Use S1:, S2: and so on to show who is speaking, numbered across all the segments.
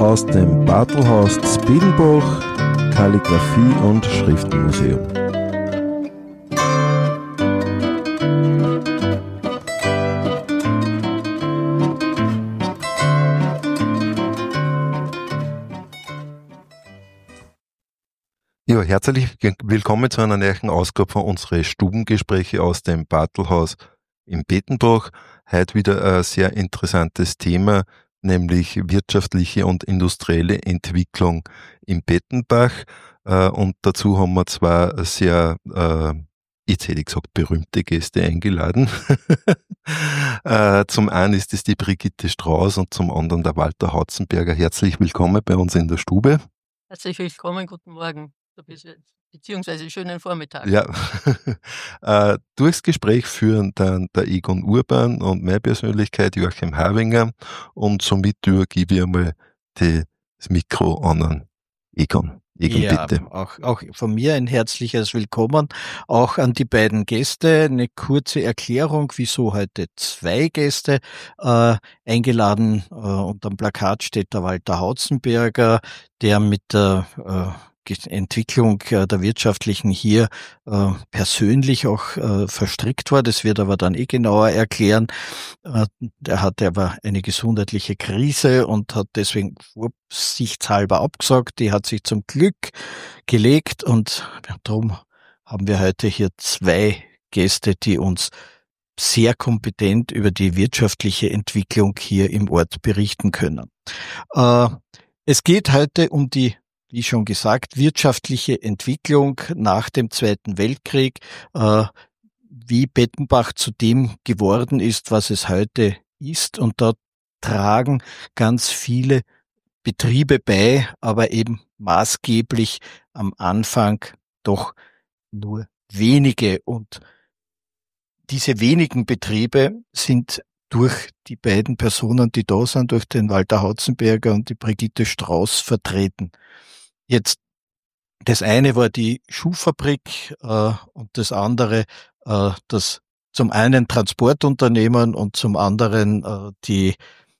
S1: aus dem Bartelhaus Z'Biedenbach, Kalligraphie- und Schriftenmuseum. Ja, herzlich willkommen zu einer neuen Ausgabe von unseren Stubengespräche aus dem Bartelhaus in Bettenbach. Heute wieder ein sehr interessantes Thema, nämlich wirtschaftliche und industrielle Entwicklung in Bettenbach. Und dazu haben wir zwei sehr, jetzt hätte ich gesagt, berühmte Gäste eingeladen. Zum einen ist es die Brigitte Strauß und zum anderen der Walter Hautzenberger. Herzlich willkommen bei uns in der Stube.
S2: Herzlich willkommen, guten Morgen, beziehungsweise schönen Vormittag.
S1: Ja, durchs Gespräch führen dann der Egon Urban und meine Persönlichkeit Joachim Havinger und somit übergebe ich einmal das Mikro an Egon. Egon,
S3: ja,
S1: bitte.
S3: Auch von mir ein herzliches Willkommen, auch an die beiden Gäste. Eine kurze Erklärung, wieso heute zwei Gäste eingeladen. Unterm Plakat steht der Walter Hautzenberger, der mit der Entwicklung der wirtschaftlichen hier persönlich auch verstrickt war. Das wird aber dann genauer erklären. Der hatte aber eine gesundheitliche Krise und hat deswegen vorsichtshalber abgesagt. Die hat sich zum Glück gelegt und darum haben wir heute hier zwei Gäste, die uns sehr kompetent über die wirtschaftliche Entwicklung hier im Ort berichten können. Es geht heute um die, wie schon gesagt, wirtschaftliche Entwicklung nach dem Zweiten Weltkrieg, wie Bettenbach zu dem geworden ist, was es heute ist. Und da tragen ganz viele Betriebe bei, aber eben maßgeblich am Anfang doch nur wenige. Und diese wenigen Betriebe sind durch die beiden Personen, die da sind, durch den Walter Hautzenberger und die Brigitte Strauß vertreten. Jetzt, das eine war die Schuhfabrik und das andere das zum einen Transportunternehmen und zum anderen die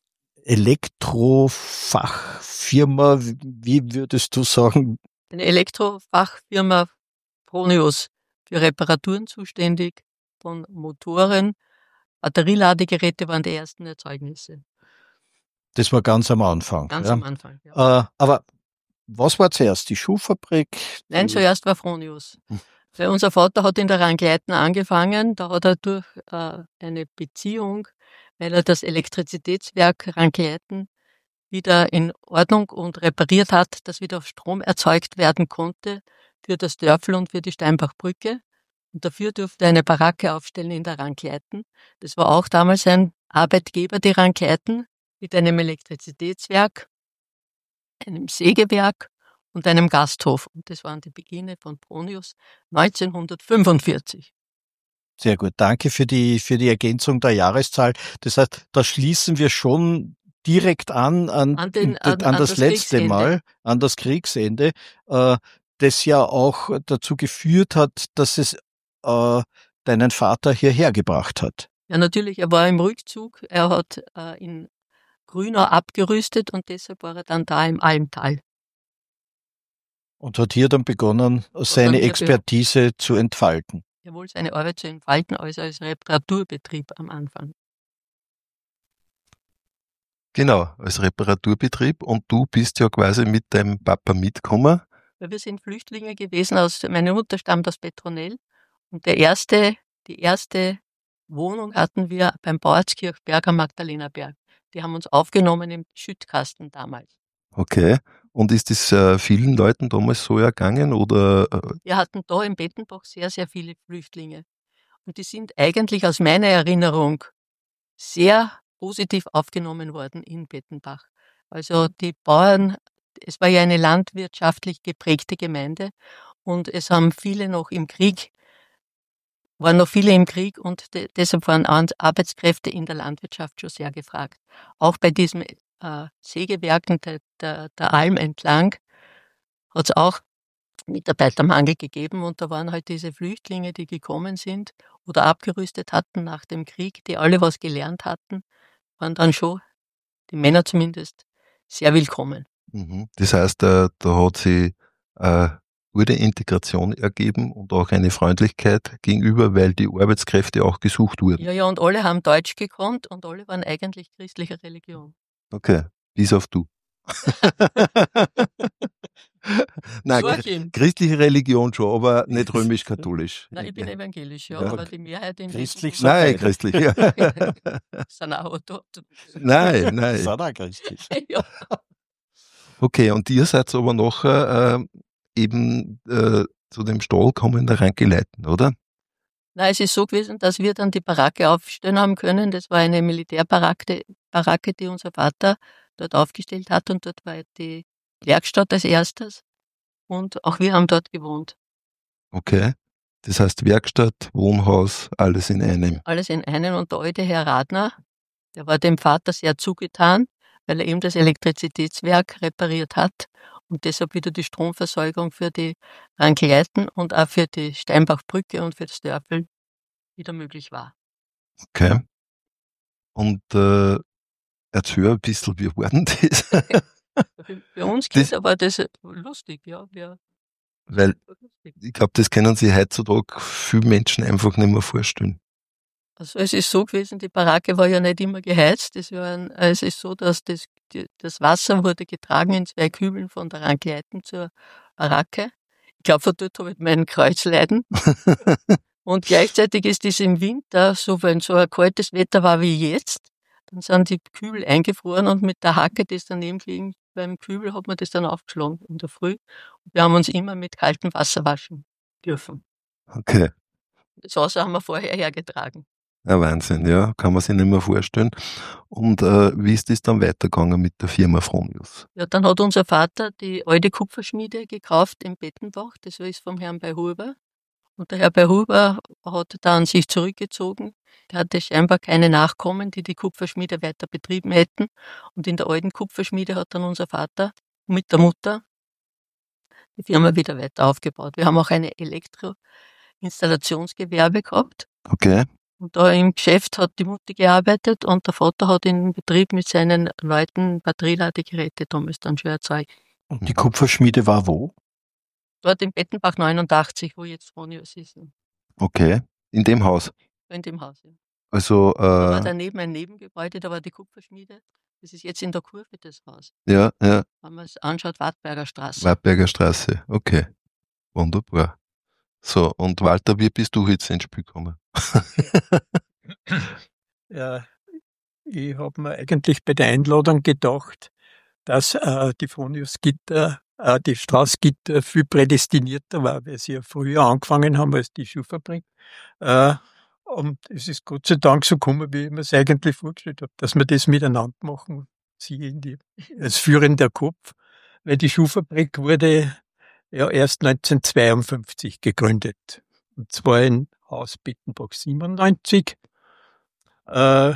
S3: Elektrofachfirma. Wie würdest du sagen?
S2: Eine Elektrofachfirma Fronius, für Reparaturen zuständig von Motoren. Batterieladegeräte waren die ersten Erzeugnisse.
S3: Das war ganz am Anfang.
S2: Ganz am Anfang, ja.
S3: Aber was war zuerst, die Schuhfabrik?
S2: Nein, zuerst war Fronius. Weil unser Vater hat in der Rangleiten angefangen, da hat er durch eine Beziehung, weil er das Elektrizitätswerk Rangleiten wieder in Ordnung und repariert hat, dass wieder Strom erzeugt werden konnte für das Dörfl und für die Steinbachbrücke. Und dafür durfte er eine Baracke aufstellen in der Rangleiten. Das war auch damals ein Arbeitgeber, die Rangleiten, mit einem Elektrizitätswerk, einem Sägewerk und einem Gasthof. Und das waren die Beginne von Fronius 1945.
S3: Sehr gut, danke für die Ergänzung der Jahreszahl. Das heißt, da schließen wir schon direkt an das letzte Mal, an das Kriegsende, das ja auch dazu geführt hat, dass es deinen Vater hierher gebracht hat.
S2: Ja, natürlich, er war im Rückzug, er hat in Grünau abgerüstet und deshalb war er dann da im Almtal.
S3: Und hat hier dann begonnen, seine Expertise zu entfalten.
S2: Jawohl, seine Arbeit zu entfalten, also als Reparaturbetrieb am Anfang.
S1: Genau, als Reparaturbetrieb. Und du bist ja quasi mit deinem Papa mitgekommen.
S2: Weil wir sind Flüchtlinge gewesen, meine Mutter stammt aus Petronell. Und die erste Wohnung hatten wir beim Bauerzkirchberg am Magdalenerberg. Die haben uns aufgenommen im Schüttkasten damals.
S1: Okay. Und ist das vielen Leuten damals so ergangen? Oder?
S2: Wir hatten da in Bettenbach sehr, sehr viele Flüchtlinge. Und die sind eigentlich aus meiner Erinnerung sehr positiv aufgenommen worden in Bettenbach. Also die Bauern, es war ja eine landwirtschaftlich geprägte Gemeinde und es haben viele noch im Krieg, waren noch viele im Krieg und deshalb waren Arbeitskräfte in der Landwirtschaft schon sehr gefragt. Auch bei diesen Sägewerken der Alm entlang hat es auch Mitarbeitermangel gegeben und da waren halt diese Flüchtlinge, die gekommen sind oder abgerüstet hatten nach dem Krieg, die alle was gelernt hatten, waren dann schon, die Männer zumindest, sehr willkommen.
S1: Das heißt, da hat sich gute Integration ergeben und auch eine Freundlichkeit gegenüber, weil die Arbeitskräfte auch gesucht wurden.
S2: Ja, und alle haben Deutsch gekonnt und alle waren eigentlich christlicher Religion.
S1: Okay, bis auf du. Nein, christliche Religion schon, aber nicht römisch-katholisch.
S2: Nein, ich bin evangelisch, ja,
S1: Ja.
S2: aber die Mehrheit in
S3: Christlich
S2: diesem
S1: Nein, christlich. Ja.
S2: sind auch dort.
S1: Nein.
S3: Ist auch christlich.
S2: Ja.
S1: Okay, und ihr seid aber nachher eben zu dem Stall kommen da reingeleiten, oder?
S2: Nein, es ist so gewesen, dass wir dann die Baracke aufstellen haben können. Das war eine Militärbaracke, die unser Vater dort aufgestellt hat, und dort war die Werkstatt als erstes und auch wir haben dort gewohnt.
S1: Okay. Das heißt Werkstatt, Wohnhaus, alles in einem.
S2: Alles in einem, und der alte Herr Radner, der war dem Vater sehr zugetan, weil er eben das Elektrizitätswerk repariert hat und deshalb wieder die Stromversorgung für die Rankleiten und auch für die Steinbachbrücke und für das Dörfel wieder möglich war.
S1: Okay. Und erzähl ein bisschen, wie war denn das?
S2: Für uns Kinder war das lustig, ja.
S1: Weil ich glaube, das können sich heutzutage viele Menschen einfach nicht mehr vorstellen.
S2: Also es ist so gewesen, die Baracke war ja nicht immer geheizt. Es ist so, dass das Wasser wurde getragen in 2 Kübeln von der Rankleiten zur Baracke. Ich glaube, von dort habe ich meinen Kreuzleiden. Und gleichzeitig ist es im Winter, so wenn so ein kaltes Wetter war wie jetzt, dann sind die Kübel eingefroren und mit der Hacke, die ist daneben gelegen, beim Kübel hat man das dann aufgeschlagen in der Früh. Und wir haben uns immer mit kaltem Wasser waschen dürfen.
S1: Okay.
S2: Das Wasser haben wir vorher hergetragen.
S1: Ja, Wahnsinn, ja, kann man sich nicht mehr vorstellen. Und wie ist das dann weitergegangen mit der Firma Fronius?
S2: Ja, dann hat unser Vater die alte Kupferschmiede gekauft in Bettenbach, das ist vom Herrn Beihuber. Und der Herr Beihuber hat dann sich zurückgezogen. Der hatte scheinbar keine Nachkommen, die die Kupferschmiede weiter betrieben hätten. Und in der alten Kupferschmiede hat dann unser Vater mit der Mutter die Firma wieder weiter aufgebaut. Wir haben auch eine Elektroinstallationsgewerbe gehabt.
S1: Okay.
S2: Und da im Geschäft hat die Mutter gearbeitet und der Vater hat in Betrieb mit seinen Leuten Batterieladegeräte damals dann schon erzeugt.
S3: Und die Kupferschmiede war wo?
S2: Dort in Bettenbach 89, wo jetzt Fronius ist.
S1: Okay. In dem Haus.
S2: In dem Haus, ja.
S1: Also,
S2: Da war daneben ein Nebengebäude, da war die Kupferschmiede. Das ist jetzt in der Kurve das Haus.
S1: ja,
S2: Wenn man es anschaut, Wartberger Straße.
S1: Wartberger Straße. Okay. Wunderbar. So, und Walter, wie bist du jetzt ins Spiel gekommen?
S4: Ja, ich habe mir eigentlich bei der Einladung gedacht, dass die Fronius Gitter, die Straßgitter viel prädestinierter war, weil sie ja früher angefangen haben als die Schuhfabrik. Und es ist Gott sei Dank so gekommen, wie ich mir es eigentlich vorgestellt habe, dass wir das miteinander machen, sie als führender Kopf, weil die Schuhfabrik wurde ja erst 1952 gegründet. Und zwar in Haus Bettenbach 97. Der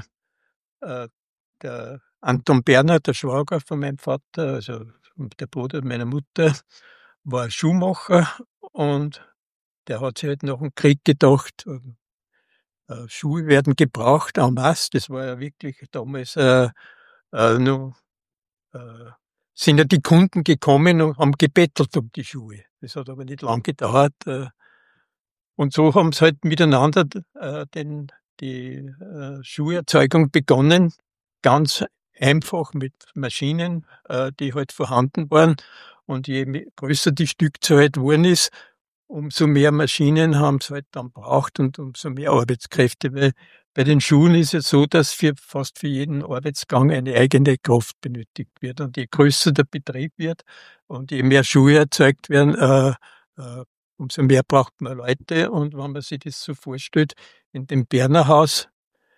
S4: Anton Berner, der Schwager von meinem Vater, also der Bruder meiner Mutter, war Schuhmacher und der hat sich halt nach dem Krieg gedacht, Schuhe werden gebraucht en masse. Das war ja wirklich damals noch, sind ja die Kunden gekommen und haben gebettelt um die Schuhe. Das hat aber nicht lang gedauert. Und so haben sie halt miteinander die Schuherzeugung begonnen, ganz einfach mit Maschinen, die halt vorhanden waren. Und je größer die Stückzahl halt geworden ist, umso mehr Maschinen haben sie halt dann braucht und umso mehr Arbeitskräfte. Weil bei den Schuhen ist es so, dass fast für jeden Arbeitsgang eine eigene Kraft benötigt wird. Und je größer der Betrieb wird und je mehr Schuhe erzeugt werden, umso mehr braucht man Leute. Und wenn man sich das so vorstellt, in dem Berner Haus,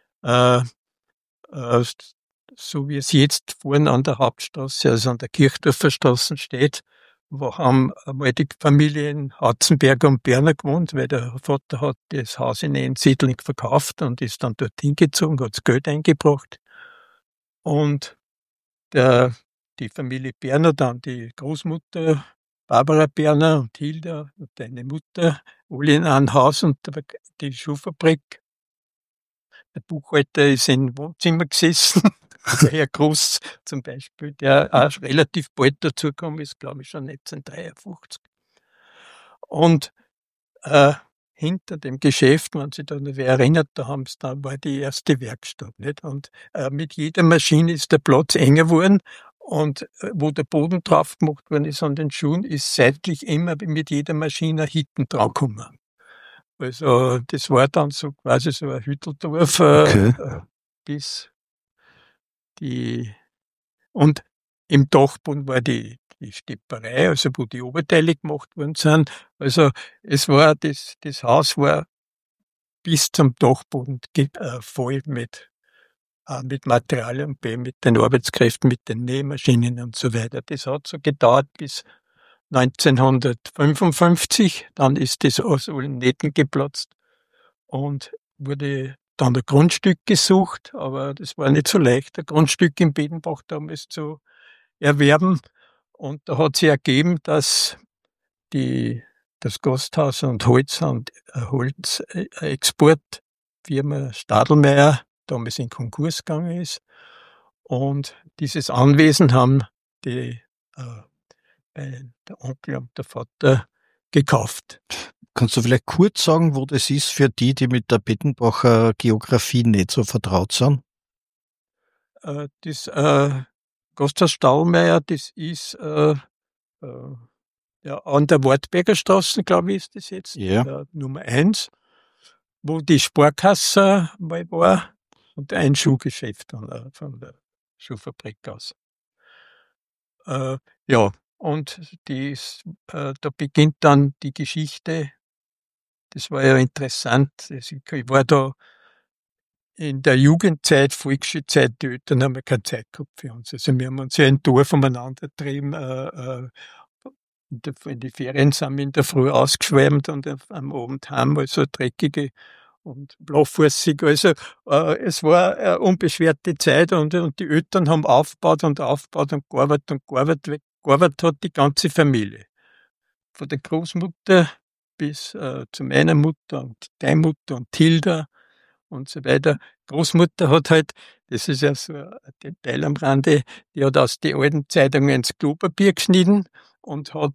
S4: so wie es jetzt vorne an der Hauptstraße, also an der Kirchdorfer Straße steht, wo haben einmal die Familien Hatzenberger und Berner gewohnt, weil der Vater hat das Haus in Einsiedling verkauft und ist dann dorthin gezogen, hat das Geld eingebracht. Und die Familie Berner, dann die Großmutter Barbara Berner und Hilda und deine Mutter, alle in einem Haus, und die Schuhfabrik. Der Buchhalter ist im Wohnzimmer gesessen Der Herr Groß zum Beispiel, der auch relativ bald dazugekommen ist, glaube ich schon 1953. Und hinter dem Geschäft, wenn sich da noch wer erinnert, da war die erste Werkstatt, nicht? Und mit jeder Maschine ist der Platz enger geworden. Und wo der Boden drauf gemacht worden ist an den Schuhen, ist seitlich immer mit jeder Maschine hinten drauf gekommen. Also das war dann so quasi so ein Hütteldorf bis und im Dachboden war die Stepperei, also wo die Oberteile gemacht worden sind. Also es war das Haus war bis zum Dachboden voll mit Materialien, mit den Arbeitskräften, mit den Nähmaschinen und so weiter. Das hat so gedauert bis 1955, dann ist das aus allen Nähten geplatzt und wurde dann ein Grundstück gesucht, aber das war nicht so leicht, ein Grundstück in Bedenbach damals zu erwerben. Und da hat sich ergeben, dass das Gasthaus und Holzexportfirma Stadelmeier damals in Konkurs gegangen ist. Und dieses Anwesen haben der Onkel und der Vater gekauft.
S3: Kannst du vielleicht kurz sagen, wo das ist für die mit der Bettenbacher Geografie nicht so vertraut sind?
S4: Das Gasthaus Stadelmeier, das ist an der Wartberger Straße, glaube ich, ist das jetzt, Nummer 1, wo die Sparkasse mal war und ein Schuhgeschäft von der Schuhfabrik aus. Und da beginnt dann die Geschichte. Das war ja interessant. Ich war da in der Jugendzeit, Volksschulzeit, die Eltern haben ja keine Zeit gehabt für uns. Also wir haben uns ja ein Dorf umeinander getrieben. In die Ferien sind wir in der Früh ausgeschwärmt und am Abend heim, also dreckige und blaufußig. Also es war eine unbeschwerte Zeit und die Eltern haben aufgebaut und gearbeitet und gearbeitet. Gearbeitet hat die ganze Familie. Von der Großmutter bis zu meiner Mutter und deiner Mutter und Hilda und so weiter. Großmutter hat halt, das ist ja so ein Detail am Rande, die hat aus den alten Zeitungen ins Klopapier geschnitten und hat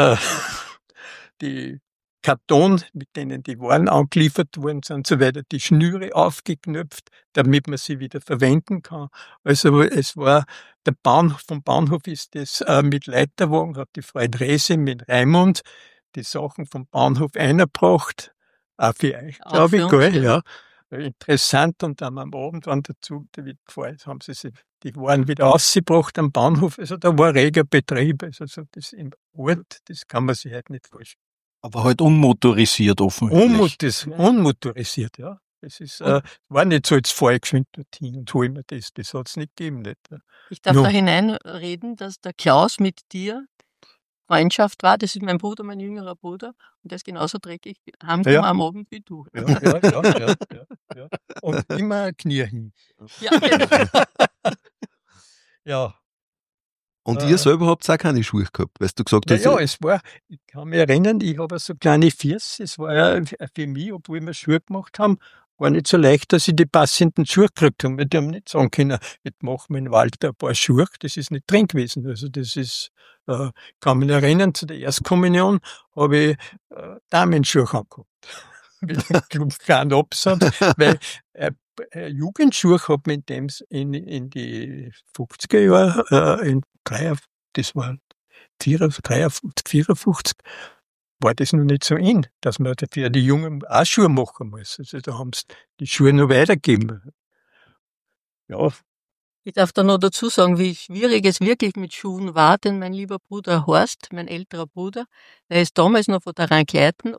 S4: die Karton, mit denen die Waren angeliefert worden sind, so weiter, die Schnüre aufgeknöpft, damit man sie wieder verwenden kann. Also es war vom Bahnhof ist das mit Leiterwagen, hat die Frau Drese mit Raimund die Sachen vom Bahnhof eingebracht, auch für euch, glaube ich, gell, ja. Interessant, und dann am Abend, wenn der Zug wieder gefahren ist, haben sie die Waren wieder rausgebracht am Bahnhof. Also da war reger Betrieb. Also das im Ort, das kann man sich halt nicht vorstellen.
S3: Aber halt unmotorisiert offensichtlich.
S4: Unmotorisiert, ja. Das ist, war nicht so, jetzt fahre ich geschwind dorthin und hol mir das. Das hat es nicht gegeben. Nicht.
S2: Ich darf da hineinreden, dass der Klaus mit dir Freundschaft war. Das ist mein Bruder, mein jüngerer Bruder. Und der ist genauso dreckig heimgekommen am Abend wie du.
S4: Ja. Und immer Knie hin.
S2: Ja, genau.
S4: Ja.
S1: Und ihr selber habt auch keine Schuhe gehabt, weil du gesagt hast.
S4: Ja, ich kann mich erinnern, ich habe so kleine Füße. Es war ja für mich, obwohl wir Schuhe gemacht haben, war nicht so leicht, dass ich die passenden Schuhe gekriegt habe. Die haben nicht sagen können, jetzt machen wir in Wald ein paar Schuhe. Das ist nicht drin gewesen. Also das ist, kann mich erinnern, zu der Erstkommunion habe ich Damenschuhe angehabt. Mit einem kleinen Absatz, weil Jugendschuhe hat man in die 50er Jahre, das war 54, war das noch nicht so in, dass man für die Jungen auch Schuhe machen muss. Also da haben sie die Schuhe noch weitergegeben. Ja.
S2: Ich darf da noch dazu sagen, wie schwierig es wirklich mit Schuhen war, denn mein lieber Bruder Horst, mein älterer Bruder, der ist damals noch von der Rangleiten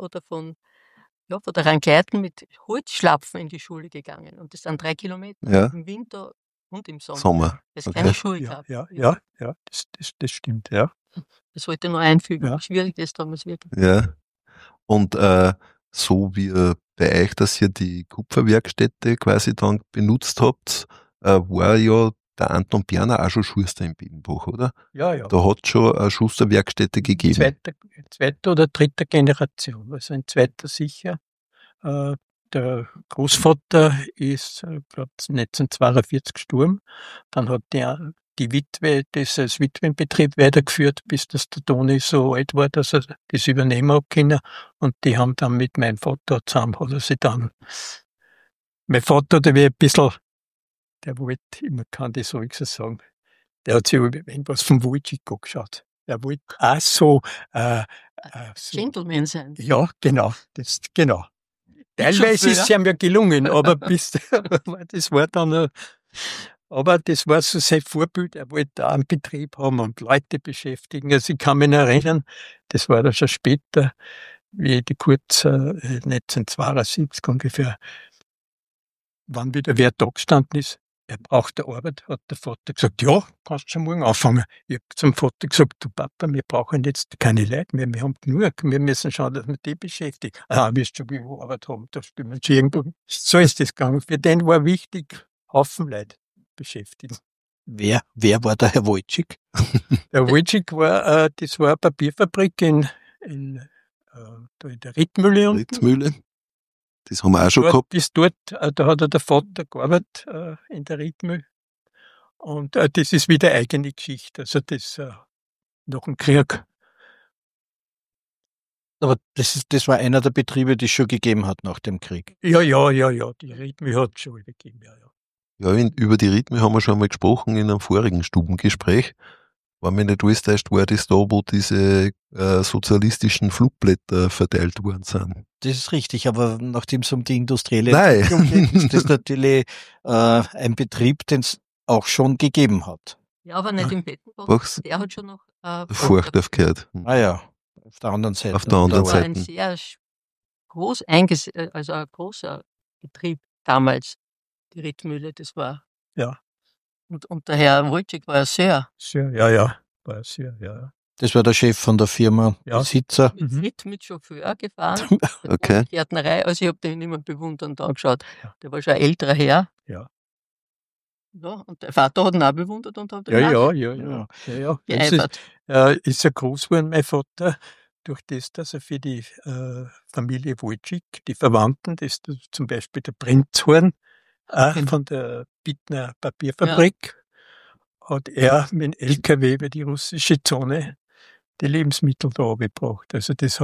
S2: mit Holzschlapfen in die Schule gegangen. Und das sind 3 Kilometer im Winter und im Sommer. Das ist keine Schuhe gehabt.
S4: Ja, das stimmt, ja.
S2: Das wollte ich nur einfügen, wie schwierig das damals wirklich.
S1: Ja. Und so wie bei euch, dass ihr die Kupferwerkstätte quasi dann benutzt habt, war ja der Anton Berner auch schon Schuster in Bedenbach, oder?
S4: Ja.
S1: Da hat es schon eine Schusterwerkstätte gegeben.
S4: Zweite oder dritte Generation, also ein zweiter sicher. der Großvater ist, glaub, 1942 gestorben. Dann hat die Witwe das als Witwenbetrieb weitergeführt, bis das der Toni so alt war, dass er das übernehmen hat können. Und die haben dann mit meinem Vater zusammen, hat er sich dann, mein Vater, der war ein bisschen, der wollte, man kann das ruhig so sagen, der hat sich irgendwas vom Wojcik angeschaut. Der wollte auch so,
S2: Gentleman sein.
S4: ja, genau, genau. Teilweise ist es ihm ja gelungen, aber das war dann, aber das war so sein Vorbild. Er wollte auch einen Betrieb haben und Leute beschäftigen. Also ich kann mich noch erinnern, das war dann schon später, wie die kurz 1972 ungefähr, wann wieder wer da gestanden ist. Er braucht eine Arbeit, hat der Vater gesagt, ja, kannst schon morgen anfangen. Ich habe zum Vater gesagt, du Papa, wir brauchen jetzt keine Leute mehr, wir haben genug, wir müssen schauen, dass wir die beschäftigen. Ah, wirst schon genug Arbeit haben, da spielen wir schon irgendwo. So ist das gegangen. Für den war wichtig, Haufen Leute beschäftigen.
S3: Wer war der Herr Wojcik?
S4: Der Wojcik war, das war eine Papierfabrik da in der Rittmühle unten.
S1: Ritzmühle. Das haben wir auch schon gehabt.
S4: Da hat der Vater gearbeitet, in der Rittmühle. Und das ist wieder eigene Geschichte. Also das nach dem Krieg.
S3: Aber das war einer der Betriebe, die es schon gegeben hat nach dem Krieg.
S4: Ja. Die Rittmühle hat es schon gegeben, ja.
S1: Ja, über die Rhythmen haben wir schon einmal gesprochen in einem vorigen Stubengespräch. Wenn mich nicht alles täuscht, war das da, wo diese sozialistischen Flugblätter verteilt worden sind.
S3: Das ist richtig, aber nachdem es um die industrielle
S1: Nein.
S3: Entwicklung geht, ist das natürlich ein Betrieb, den es auch schon gegeben hat.
S2: Ja, aber nicht im Bettenbach.
S1: Was?
S2: Der hat schon noch
S1: Furchtaufgehört.
S3: Ah ja, auf der anderen Seite.
S1: Auf der anderen
S2: Das war
S1: Seite.
S2: ein sehr also ein großer Betrieb damals, die Rittmühle, das war.
S4: Ja.
S2: Und der Herr Wojcik war ja sehr
S4: Ja. War sehr, ja.
S3: Das war der Chef von der Firma,
S4: Ja.
S3: Besitzer.
S2: mit Chauffeur gefahren.
S1: Okay.
S2: Gärtnerei, also ich habe den immer bewundernd angeschaut.
S4: Ja.
S2: Der war schon ein älterer Herr.
S4: Ja.
S2: Ja, und der Vater hat ihn auch bewundert und hat ihn auch
S3: Ja.
S4: Das
S2: geeifert.
S4: ist ja groß geworden, mein Vater, durch das, dass er für die Familie Wojcik, die Verwandten, das ist zum Beispiel der Prinzhorn von der Bittner Papierfabrik, hat er mit dem LKW über die russische Zone die Lebensmittel da gebracht. Also das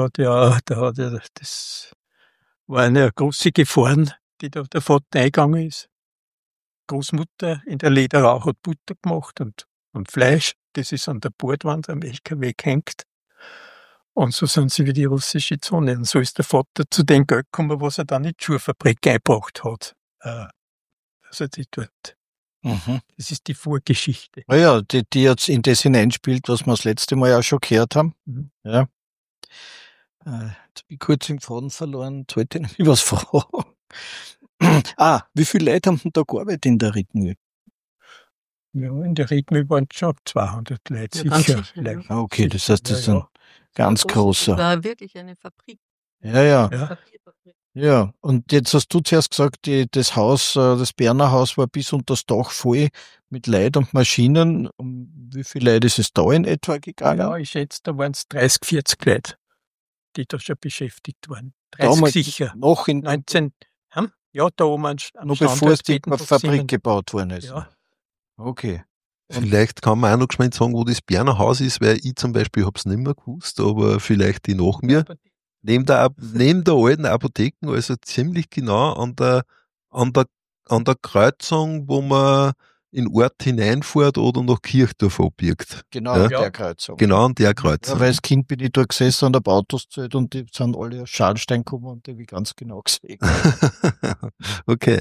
S4: war eine große Gefahr, die da der Vater eingegangen ist. Großmutter in der Lederau hat Butter gemacht und Fleisch. Das ist an der Bordwand am LKW gehängt. Und so sind sie über die russische Zone. Und so ist der Vater zu dem Geld gekommen, was er dann in die Schuhfabrik eingebracht hat. Also die dort.
S3: Mhm.
S4: Das ist die Vorgeschichte.
S3: Ja, die jetzt in das hineinspielt, was wir das letzte Mal ja schon gehört haben.
S4: Mhm.
S3: Ja. Jetzt habe ich kurz den Faden verloren. Jetzt wollte ich noch was fragen. Wie viele Leute haben denn da gearbeitet in der Rittmühle?
S4: Ja, in der Rittmühle waren es schon 200 Leute,
S2: Ja, ganz
S4: sicher.
S2: sicher,
S4: Leute.
S2: ja.
S3: Okay, das heißt, das ist ein ganz
S2: Das
S3: großer.
S2: war wirklich eine Fabrik.
S3: Ja.
S4: Ja.
S2: Papierfabrik.
S3: Ja, und jetzt hast du zuerst gesagt, das Haus, das Berner Haus war bis unter das Dach voll mit Leuten und Maschinen. Um wie viele Leute ist es da in etwa gegangen?
S4: Ja, ich schätze, da waren es 30, 40 Leute, die da schon beschäftigt waren. 30
S3: Damals
S4: sicher.
S3: Noch in,
S4: 19, ja, da oben am
S3: noch
S4: Standort
S3: bevor es die
S4: Bettenbach
S3: Fabrik
S4: 7.
S3: gebaut worden ist.
S4: Ja,
S3: Okay.
S1: Vielleicht kann man auch noch geschwind sagen, wo das Berner Haus ist, weil ich zum Beispiel habe es nicht mehr gewusst, aber vielleicht die nach mir. Neben der alten Apotheken, also ziemlich genau an der Kreuzung, wo man in Ort hineinfährt oder nach Kirchdorf abbiegt.
S3: Genau,
S1: Ja.
S3: an der Kreuzung.
S1: Genau an der
S3: Ja,
S1: Kreuzung.
S3: weil als Kind bin ich da gesessen und habe Autos gezählt und die sind alle aus Schadstein gekommen und die habe ich ganz genau gesehen.
S1: Okay.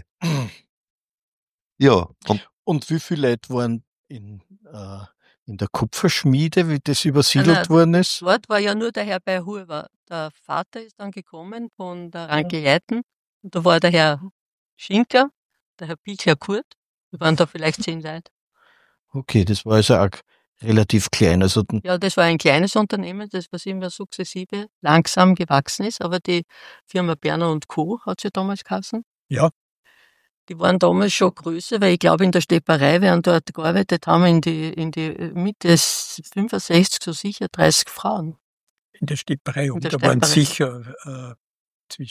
S1: Ja, und
S3: Und wie viele Leute waren in der Kupferschmiede, wie das übersiedelt worden ist?
S2: Dort war ja nur der Herr Beihuber. Der Vater ist dann gekommen von der Ranke Leiten. Und da war der Herr Schinker, der Herr Pilcher Kurt. Wir waren da vielleicht 10 Leute.
S3: Okay, das war also auch relativ klein. Also
S2: Ja, das war ein kleines Unternehmen, das was immer sukzessive langsam gewachsen ist. Aber die Firma Berner und Co. hat sie damals geheißen.
S4: Ja.
S2: Die waren damals schon größer, weil ich glaube, in der Stepperei, während dort gearbeitet haben, in die Mitte des 65 so sicher 30 Frauen.
S4: in der Stipperei.
S2: In
S4: Und
S2: der
S4: da waren
S2: Stipperei.
S4: sicher zwischen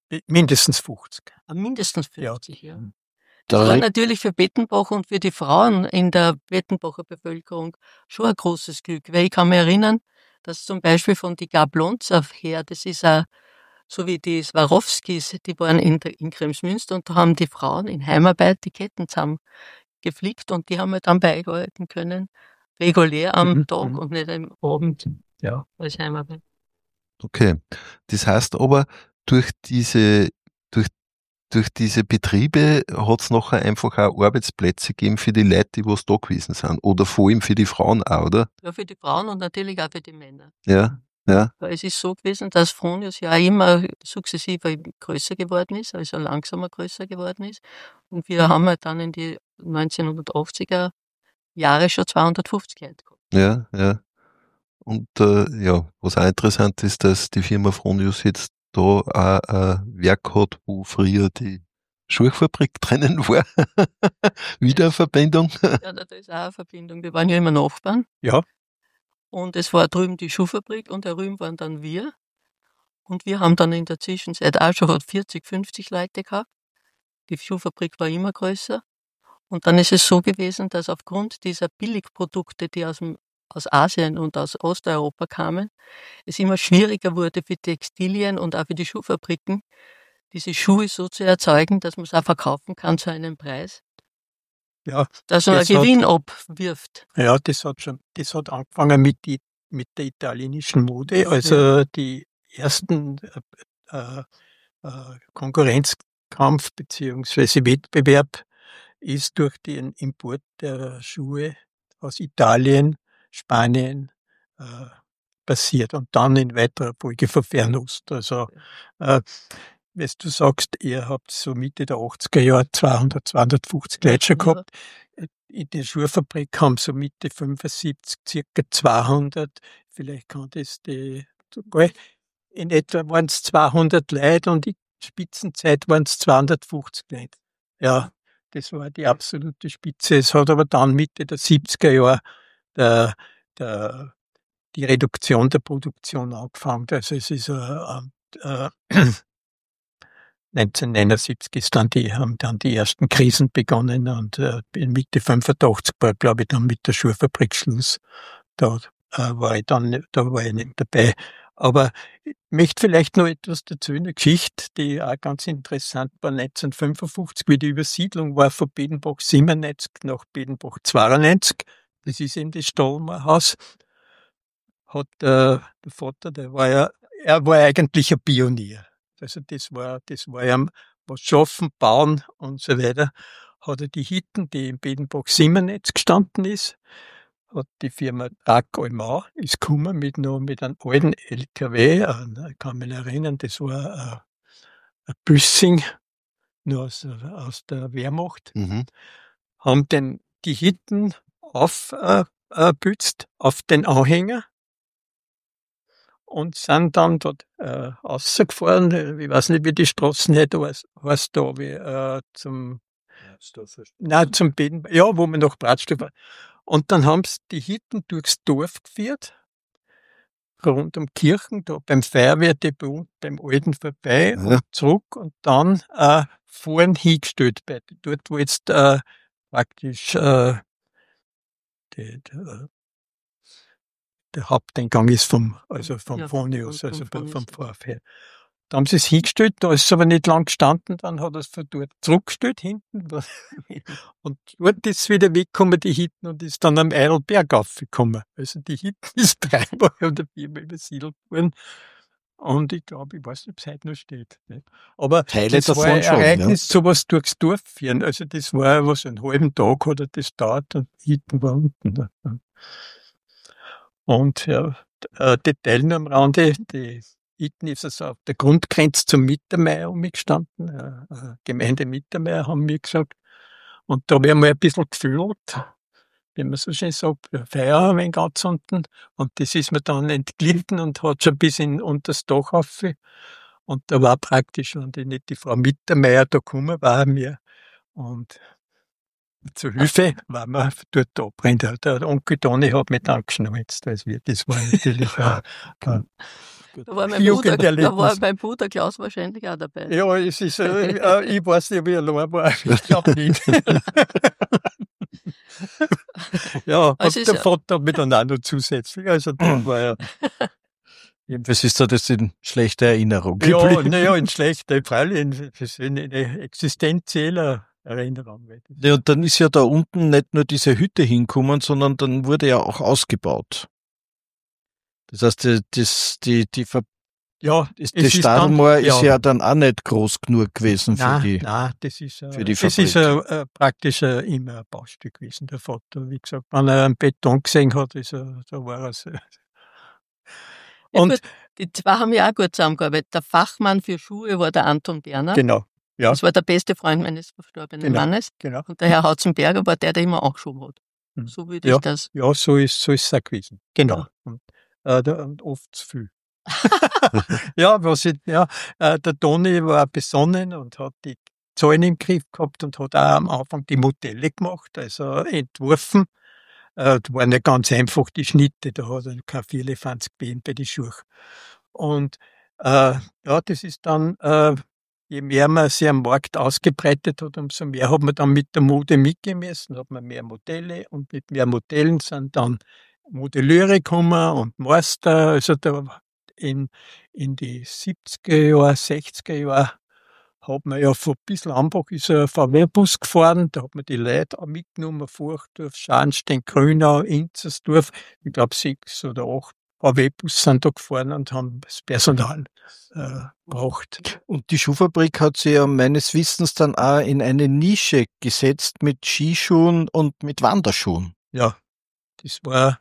S4: Mindestens 50.
S2: Mindestens 50, ja.
S3: Da
S2: Das war
S3: re-
S2: natürlich für Bettenbach und für die Frauen in der Bettenbacher Bevölkerung schon ein großes Glück, weil ich kann mich erinnern, dass zum Beispiel von die Gablonzer her, das ist auch so wie die Swarovskis, die waren in Kremsmünster und da haben die Frauen in Heimarbeit die Ketten zusammen geflickt und die haben wir dann beibehalten können, regulär am Tag und nicht am Abend
S4: Ja.
S2: als Heimarbeit.
S1: Okay. Das heißt aber, durch diese, durch diese Betriebe hat es nachher einfach auch Arbeitsplätze gegeben für die Leute, die was da gewesen sind. Oder vor allem für die Frauen auch, oder?
S2: Ja, für die Frauen und natürlich auch für die Männer.
S1: Ja, ja.
S2: Weil es ist so gewesen, dass Fronius ja auch immer sukzessive größer geworden ist, also langsamer größer geworden ist. Und wir haben halt dann in die 1980er Jahre schon 250 Leute gehabt.
S1: Ja, ja. Und ja, was auch interessant ist, dass die Firma Fronius jetzt da auch ein Werk hat, wo früher die Schuhfabrik drinnen war. Wieder eine Verbindung.
S2: Ja, da ist auch eine Verbindung. Wir waren ja immer Nachbarn.
S4: Ja.
S2: Und es war drüben die Schuhfabrik und da drüben waren dann wir. Und wir haben dann in der Zwischenzeit auch schon 40, 50 Leute gehabt. Die Schuhfabrik war immer größer. Und dann ist es so gewesen, dass aufgrund dieser Billigprodukte, die aus Asien und aus Osteuropa kamen, es immer schwieriger wurde für Textilien und auch für die Schuhfabriken, diese Schuhe so zu erzeugen, dass man es auch verkaufen kann zu einem Preis,
S4: Ja,
S2: dass man einen
S4: das hat-
S2: Gewinn abwirft.
S4: ja, das hat angefangen mit der italienischen Mode. Also die ersten Konkurrenzkampf beziehungsweise Wettbewerb ist durch den Import der Schuhe aus Italien, Spanien passiert und dann in weiterer Folge von Fernost. Also, wenn du sagst, ihr habt so Mitte der 80er Jahre 200, 250 Leute schon gehabt. In der Schuhfabrik haben so Mitte 75 circa 200. Vielleicht kann das sogar in etwa waren es 200 Leute und in Spitzenzeit waren es 250 Leute. Ja, das war die absolute Spitze. Es hat aber dann Mitte der 70er Jahre die Reduktion der Produktion angefangen. Also es ist 1979 haben dann die ersten Krisen begonnen und in Mitte 85 war, glaube ich, dann mit der Schuhfabrik Schluss. Da war ich nicht dabei. Aber ich möchte vielleicht noch etwas dazu in der Geschichte, die auch ganz interessant war. 1955, wie die Übersiedlung war von Bedenbach 97 nach Bedenbach 92, das ist eben das Stahlmerhaus, hat der Vater, er war eigentlich ein Pionier. Also das war ja was schaffen, bauen und so weiter. Hat er die Hitten, die in Bedenbach 97 gestanden ist, hat die Firma Dag Almau ist gekommen mit einem alten LKW. Ich kann mich erinnern, das war ein Büssing, nur aus der Wehrmacht.
S1: Mhm.
S4: Haben die Hitten aufbützt auf den Anhänger und sind dann dort rausgefahren. Ich weiß nicht, wie die Straßen heute heißt da, zum Beden, ja, wo man nach Bratstoff war. Und dann haben sie die Hitten durchs Dorf geführt, rund um Kirchen, da beim Feuerwehrdepot, beim Alten vorbei und zurück und dann vorn hingestellt, dort wo jetzt praktisch der Haupteingang ist vom Fronius, also vom Vorfeld. Da haben sie es hingestellt, da ist es aber nicht lang gestanden, dann hat er es von dort zurückgestellt hinten und dort ist es wieder weggekommen, die Hitten, und ist dann am Eidelberg aufgekommen. Also die Hitten ist 3-mal oder 4-mal übersiedelt worden. Und ich glaube, ich weiß nicht, ob es heute noch steht. Nicht? Aber
S3: Teile
S4: das war
S3: davon
S4: ein
S3: schon,
S4: Ereignis, sowas durchs Dorf führen. Also das war was, einen halben Tag hat er das dauert und die Hitten war unten. Und ja, Detail nur am Rande, die Hitten ist also auf der Grundgrenze zum Mittermeier umgestanden, Gemeinde Mittermeier, haben wir gesagt. Und da werden wir ein bisschen gefühlt, wie man so schön sagt, Feuer ein wenig angezündet. Und das ist mir dann entglitten und hat schon bis unter das Dach rauf. Und da war praktisch, wenn nicht die Frau Mittermeier da gekommen war, mir. Und zur Hilfe waren wir dort abbrennt. Der Onkel Toni hat mich dann geschnalzt. Das war natürlich
S2: Da war
S4: Jugenderlebnis.
S2: mein Bruder Klaus wahrscheinlich auch dabei.
S4: Ja, es ist, ich weiß nicht, wie er allein war. Ich glaube nicht. Ja,
S2: Also
S4: und
S2: ist
S4: der
S2: ja-
S4: Vater mit dann auch noch zusätzlich. Also das war ja.
S3: Jedenfalls ist da das in schlechter Erinnerung
S4: Ja,
S3: geblieben.
S4: naja, in schlechter, freilich, das ist eine existenzielle Erinnerung.
S3: Ja, und dann ist ja da unten nicht nur diese Hütte hinkommen, sondern dann wurde ja auch ausgebaut. Das heißt,
S4: Ja,
S3: das
S4: ist
S3: Stadelmoor ist
S4: ja.
S3: ja dann auch nicht groß genug gewesen für die.
S4: Nein, das ist,
S3: für die
S4: das ist
S3: Fabrik.
S4: praktisch immer ein Baustück gewesen, der Vater. Wie gesagt, wenn er einen Beton gesehen hat, da war er so.
S2: Ja,
S4: Und
S2: gut, die zwei haben ja auch gut zusammengearbeitet. Der Fachmann für Schuhe war der Anton Berner.
S4: genau, ja,
S2: Das war der beste Freund meines verstorbenen
S4: Genau.
S2: Mannes.
S4: genau.
S2: Und der Herr Hautzenberger war der immer angeschoben hat.
S4: Mhm.
S2: So würde ich das.
S4: Ja, so ist es auch gewesen. Genau.
S2: Ja.
S4: Und oft zu viel. Ja, der Toni war besonnen und hat die Zahlen im Griff gehabt und hat auch am Anfang die Modelle gemacht, also entworfen. Da waren nicht ganz einfach die Schnitte, da hat er keine Vierlefanz gewesen bei den Schuhen. Und das ist dann, je mehr man sich am Markt ausgebreitet hat, umso mehr hat man dann mit der Mode mitgehen müssen, hat man mehr Modelle und mit mehr Modellen sind dann Modelleure gekommen und Meister, also da in die 70er Jahre, 60er Jahre hat man ja von bis Lambach ist ein VW-Bus gefahren, da hat man die Leute auch mitgenommen, Forchdorf, Scharnstein, Grünau, Inzersdorf, ich glaube 6 oder 8 VW-Bus sind da gefahren und haben das Personal gebraucht.
S3: Und die Schuhfabrik hat sich ja meines Wissens dann auch in eine Nische gesetzt mit Skischuhen und mit Wanderschuhen.
S4: Ja, das war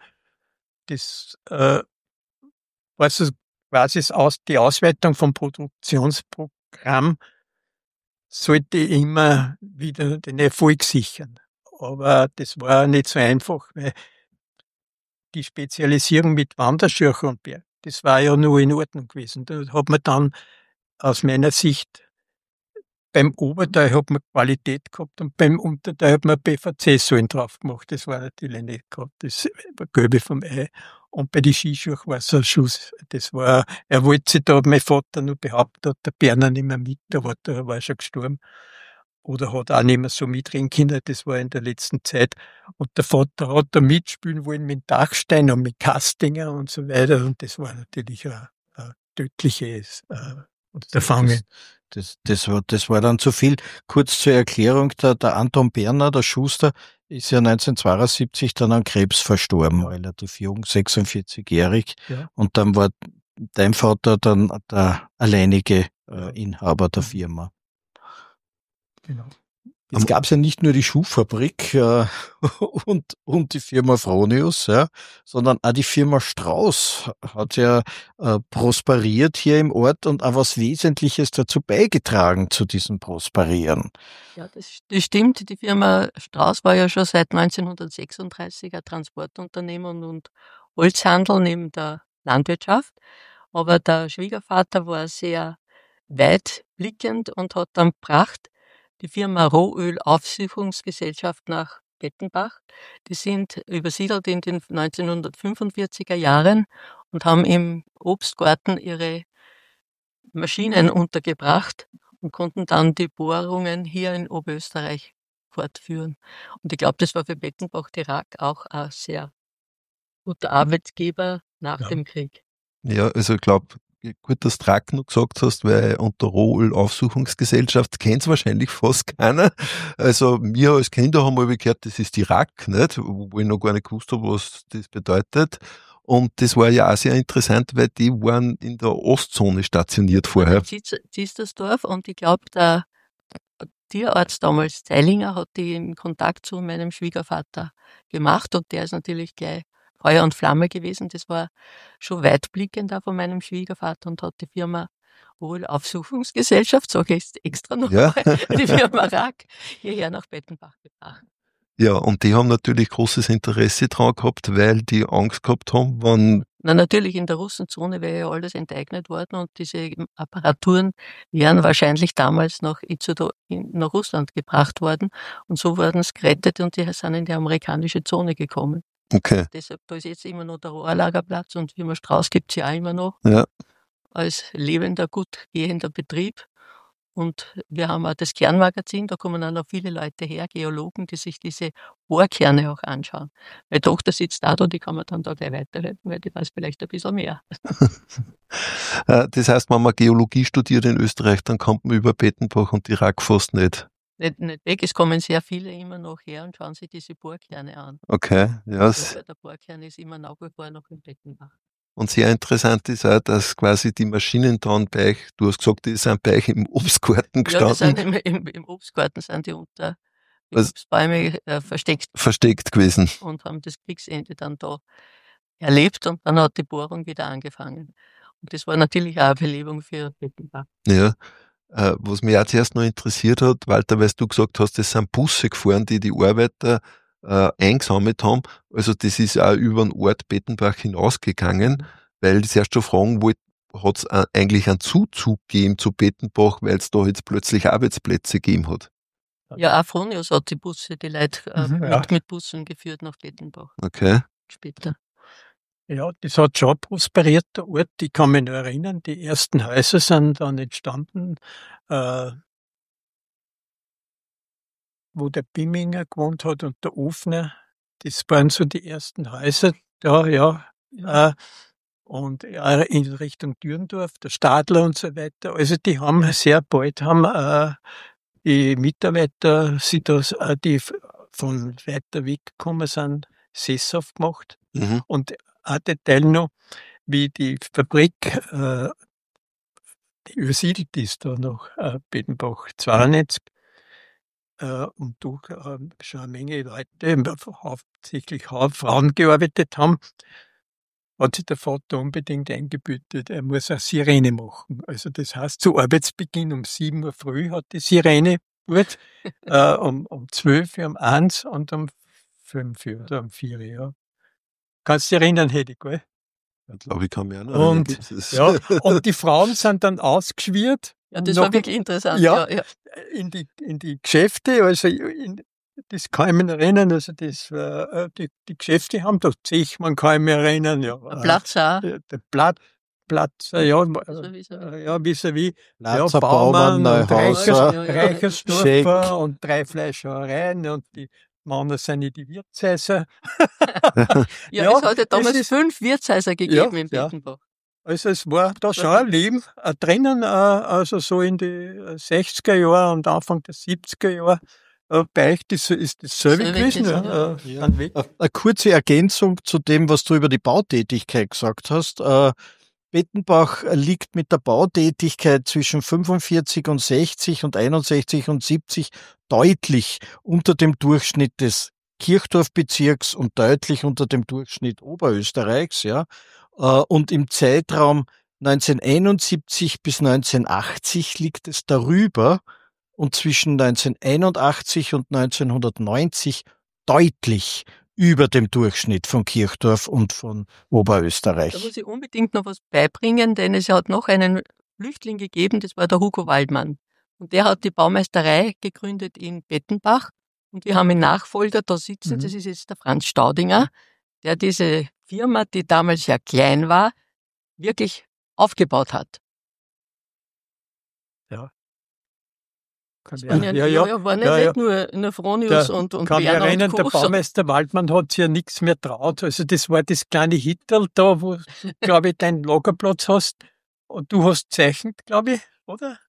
S4: so quasi die Ausweitung vom Produktionsprogramm sollte immer wieder den Erfolg sichern. Aber das war nicht so einfach, weil die Spezialisierung mit Wanderschuhen und Berg, das war ja nur in Ordnung gewesen. Da hat man dann aus meiner Sicht beim Oberteil hat man Qualität gehabt und beim Unterteil hat man PVC-Säulen drauf gemacht. Das war natürlich nicht gerade das Gelbe vom Ei. Und bei den Skischuhen war es ein Schuss. Er wollte sich da, mein Vater nur behauptet, hat der Berner nicht mehr mit, da war er schon gestorben. Oder hat auch nicht mehr so mitreden können, das war in der letzten Zeit. Und der Vater hat da mitspielen wollen mit Dachstein und mit Kastinger und so weiter. Und das war natürlich ein tödliches Unterfangen.
S3: Das war dann zu viel. Kurz zur Erklärung, der Anton Berner, der Schuster, ist ja 1972 dann an Krebs verstorben, relativ jung, 46-jährig.
S4: Ja.
S3: Und dann war dein Vater dann der alleinige Inhaber der Firma.
S4: Genau.
S3: Jetzt gab es ja nicht nur die Schuhfabrik und die Firma Fronius, ja, sondern auch die Firma Strauß hat ja prosperiert hier im Ort und auch was Wesentliches dazu beigetragen zu diesem Prosperieren.
S2: Ja, das stimmt. Die Firma Strauß war ja schon seit 1936 ein Transportunternehmen und Holzhandel neben der Landwirtschaft. Aber der Schwiegervater war sehr weitblickend und hat dann gebracht, die Firma Rohöl-Aufsüchungsgesellschaft nach Bettenbach. Die sind übersiedelt in den 1945er Jahren und haben im Obstgarten ihre Maschinen untergebracht und konnten dann die Bohrungen hier in Oberösterreich fortführen. Und ich glaube, das war für Bettenbach Dirac auch ein sehr guter Arbeitgeber nach dem Krieg.
S1: Ja, also ich glaube, gut, dass du Drack noch gesagt hast, weil unter Rohöl-Aufsuchungsgesellschaft kennt es wahrscheinlich fast keiner. Also wir als Kinder haben mal gehört, das ist die RAK, nicht? Wo ich noch gar nicht gewusst habe, was das bedeutet. Und das war ja auch sehr interessant, weil die waren in der Ostzone stationiert vorher.
S2: Ziestersdorf, und ich glaube, der Tierarzt damals, Zeilinger, hat die in Kontakt zu meinem Schwiegervater gemacht und der ist natürlich gleich Feuer und Flamme gewesen. Das war schon weitblickend auch von meinem Schwiegervater und hat die Firma Wohlaufsuchungsgesellschaft, sage ich jetzt extra noch,
S1: Ja.
S2: die Firma RAK, hierher nach Bettenbach gebracht.
S1: Ja, und die haben natürlich großes Interesse dran gehabt, weil die Angst gehabt haben, wenn...
S2: Na, natürlich in der Russenzone wäre ja alles enteignet worden und diese Apparaturen wären wahrscheinlich damals nach Russland gebracht worden und so wurden sie gerettet und die sind in die amerikanische Zone gekommen.
S1: Okay.
S2: Deshalb, da ist jetzt immer noch der Rohrlagerplatz und Firma Strauß gibt's ja auch immer noch.
S1: Ja.
S2: als lebender, gut gehender Betrieb. Und wir haben auch das Kernmagazin, da kommen auch noch viele Leute her, Geologen, die sich diese Bohrkerne auch anschauen. Meine Tochter sitzt da, die kann man dann da gleich weiterhelfen, weil die weiß vielleicht ein bisschen mehr.
S1: Das heißt, wenn man Geologie studiert in Österreich, dann kommt man über Bettenbach und die Ragfoss nicht.
S2: Nicht weg, es kommen sehr viele immer noch her und schauen sich diese Bohrkerne an.
S1: Okay, ja.
S2: Also der Bohrkern ist immer nach wie vor noch im Bettenbach.
S1: Und sehr interessant ist auch, dass quasi die Maschinen dann bei euch, du hast gesagt, die sind bei euch im Obstgarten
S2: Ja, die sind
S1: gestanden,
S2: im Obstgarten sind die unter die
S1: Was-
S2: Obstbäume versteckt
S1: versteckt gewesen.
S2: und haben das Kriegsende dann da erlebt und dann hat die Bohrung wieder angefangen. Und das war natürlich auch eine Belebung für Bettenbach.
S1: Ja. Was mich auch zuerst noch interessiert hat, Walter, weil du gesagt hast, das sind Busse gefahren, die die Arbeiter eingesammelt haben. Also das ist auch über den Ort Bettenbach hinausgegangen, weil ich zuerst schon fragen wollte, hat es eigentlich einen Zuzug gegeben zu Bettenbach, weil es da jetzt plötzlich Arbeitsplätze gegeben hat?
S2: Ja, auch Fronius hat die Busse, die Leute
S4: Ja.
S2: mit Bussen geführt nach Bettenbach
S1: Okay.
S2: später.
S4: Ja, das hat schon prosperiert, der Ort. Ich kann mich noch erinnern, die ersten Häuser sind dann entstanden, wo der Bimminger gewohnt hat und der Ofner. Das waren so die ersten Häuser da, ja. Und ja, in Richtung Dürndorf, der Stadler und so weiter. Also die haben sehr bald die Mitarbeiter, die von weiter weg gekommen sind, sesshaft gemacht.
S1: Mhm.
S4: Und ein Detail noch, wie die Fabrik die übersiedelt ist da nach Bettenbach 92 und da schon eine Menge Leute, hauptsächlich Frauen gearbeitet haben, hat sich der Vater unbedingt eingebütet, er muss eine Sirene machen. Also das heißt, zu Arbeitsbeginn um 7 Uhr früh hat die Sirene gut, um 12 Uhr, um 1 und um 5 Uhr oder um 4 Uhr. Ja. Kannst du dich erinnern, Hedi, gell?
S1: Aber ich kann mich auch noch erinnern,
S4: Und,
S1: das ist-
S4: ja, und die Frauen sind dann ausgeschwirrt.
S2: Ja, das
S4: noch
S2: war wirklich interessant.
S4: ja.
S2: Ja.
S4: in die Geschäfte, also das kann ich mich erinnern, also das die Geschäfte haben da sich, man kann mich erinnern, ja.
S2: Der Platz auch.
S4: Der Platz, ja,
S2: vis-à-vis.
S4: ja, vis-à-vis, ja,
S3: Platzer,
S4: Baumann
S3: Baumann,
S4: und
S3: Neuhauser,
S4: Reichersdorfer und 3 Fleischereien und die Männer sind in die Wirtshäuser.
S2: Ja,
S4: Ja,
S2: es hat ja
S4: das
S2: damals
S4: ist-
S2: 5 Wirtshäuser gegeben
S4: Ja,
S2: in
S4: ja.
S2: Bettenbach.
S4: Also es war da schon ein Leben drinnen, also so in die 60er Jahre und Anfang der 70er Jahre. Bei euch ist das selbe
S2: Selbe
S4: gewesen,
S2: gewesen,
S4: ja. Dann weg.
S3: Eine kurze Ergänzung zu dem, was du über die Bautätigkeit gesagt hast. Bettenbach liegt mit der Bautätigkeit zwischen 45 und 60 und 61 und 70 deutlich unter dem Durchschnitt des Kirchdorfbezirks und deutlich unter dem Durchschnitt Oberösterreichs, ja. Und im Zeitraum 1971 bis 1980 liegt es darüber und zwischen 1981 und 1990 deutlich über dem Durchschnitt von Kirchdorf und von
S2: Da
S3: Oberösterreich.
S2: muss ich unbedingt noch was beibringen, denn es hat noch einen Flüchtling gegeben, das war der Hugo Waldmann. Und der hat die Baumeisterei gegründet in Bettenbach. Und wir haben einen Nachfolger da sitzen, das ist jetzt der Franz Staudinger, der diese Firma, die damals ja klein war, wirklich aufgebaut hat.
S4: Kann mich-
S2: Waren waren ja nicht nur Fronius und
S4: kann mich
S2: Werner
S4: erinnern,
S2: und
S4: der
S2: Co.
S4: Baumeister Waldmann hat sich ja nichts mehr traut. Also das war das kleine Hitlerl da, wo du, glaube ich, deinen Lagerplatz hast. Und du hast zeichnet, glaube ich, oder?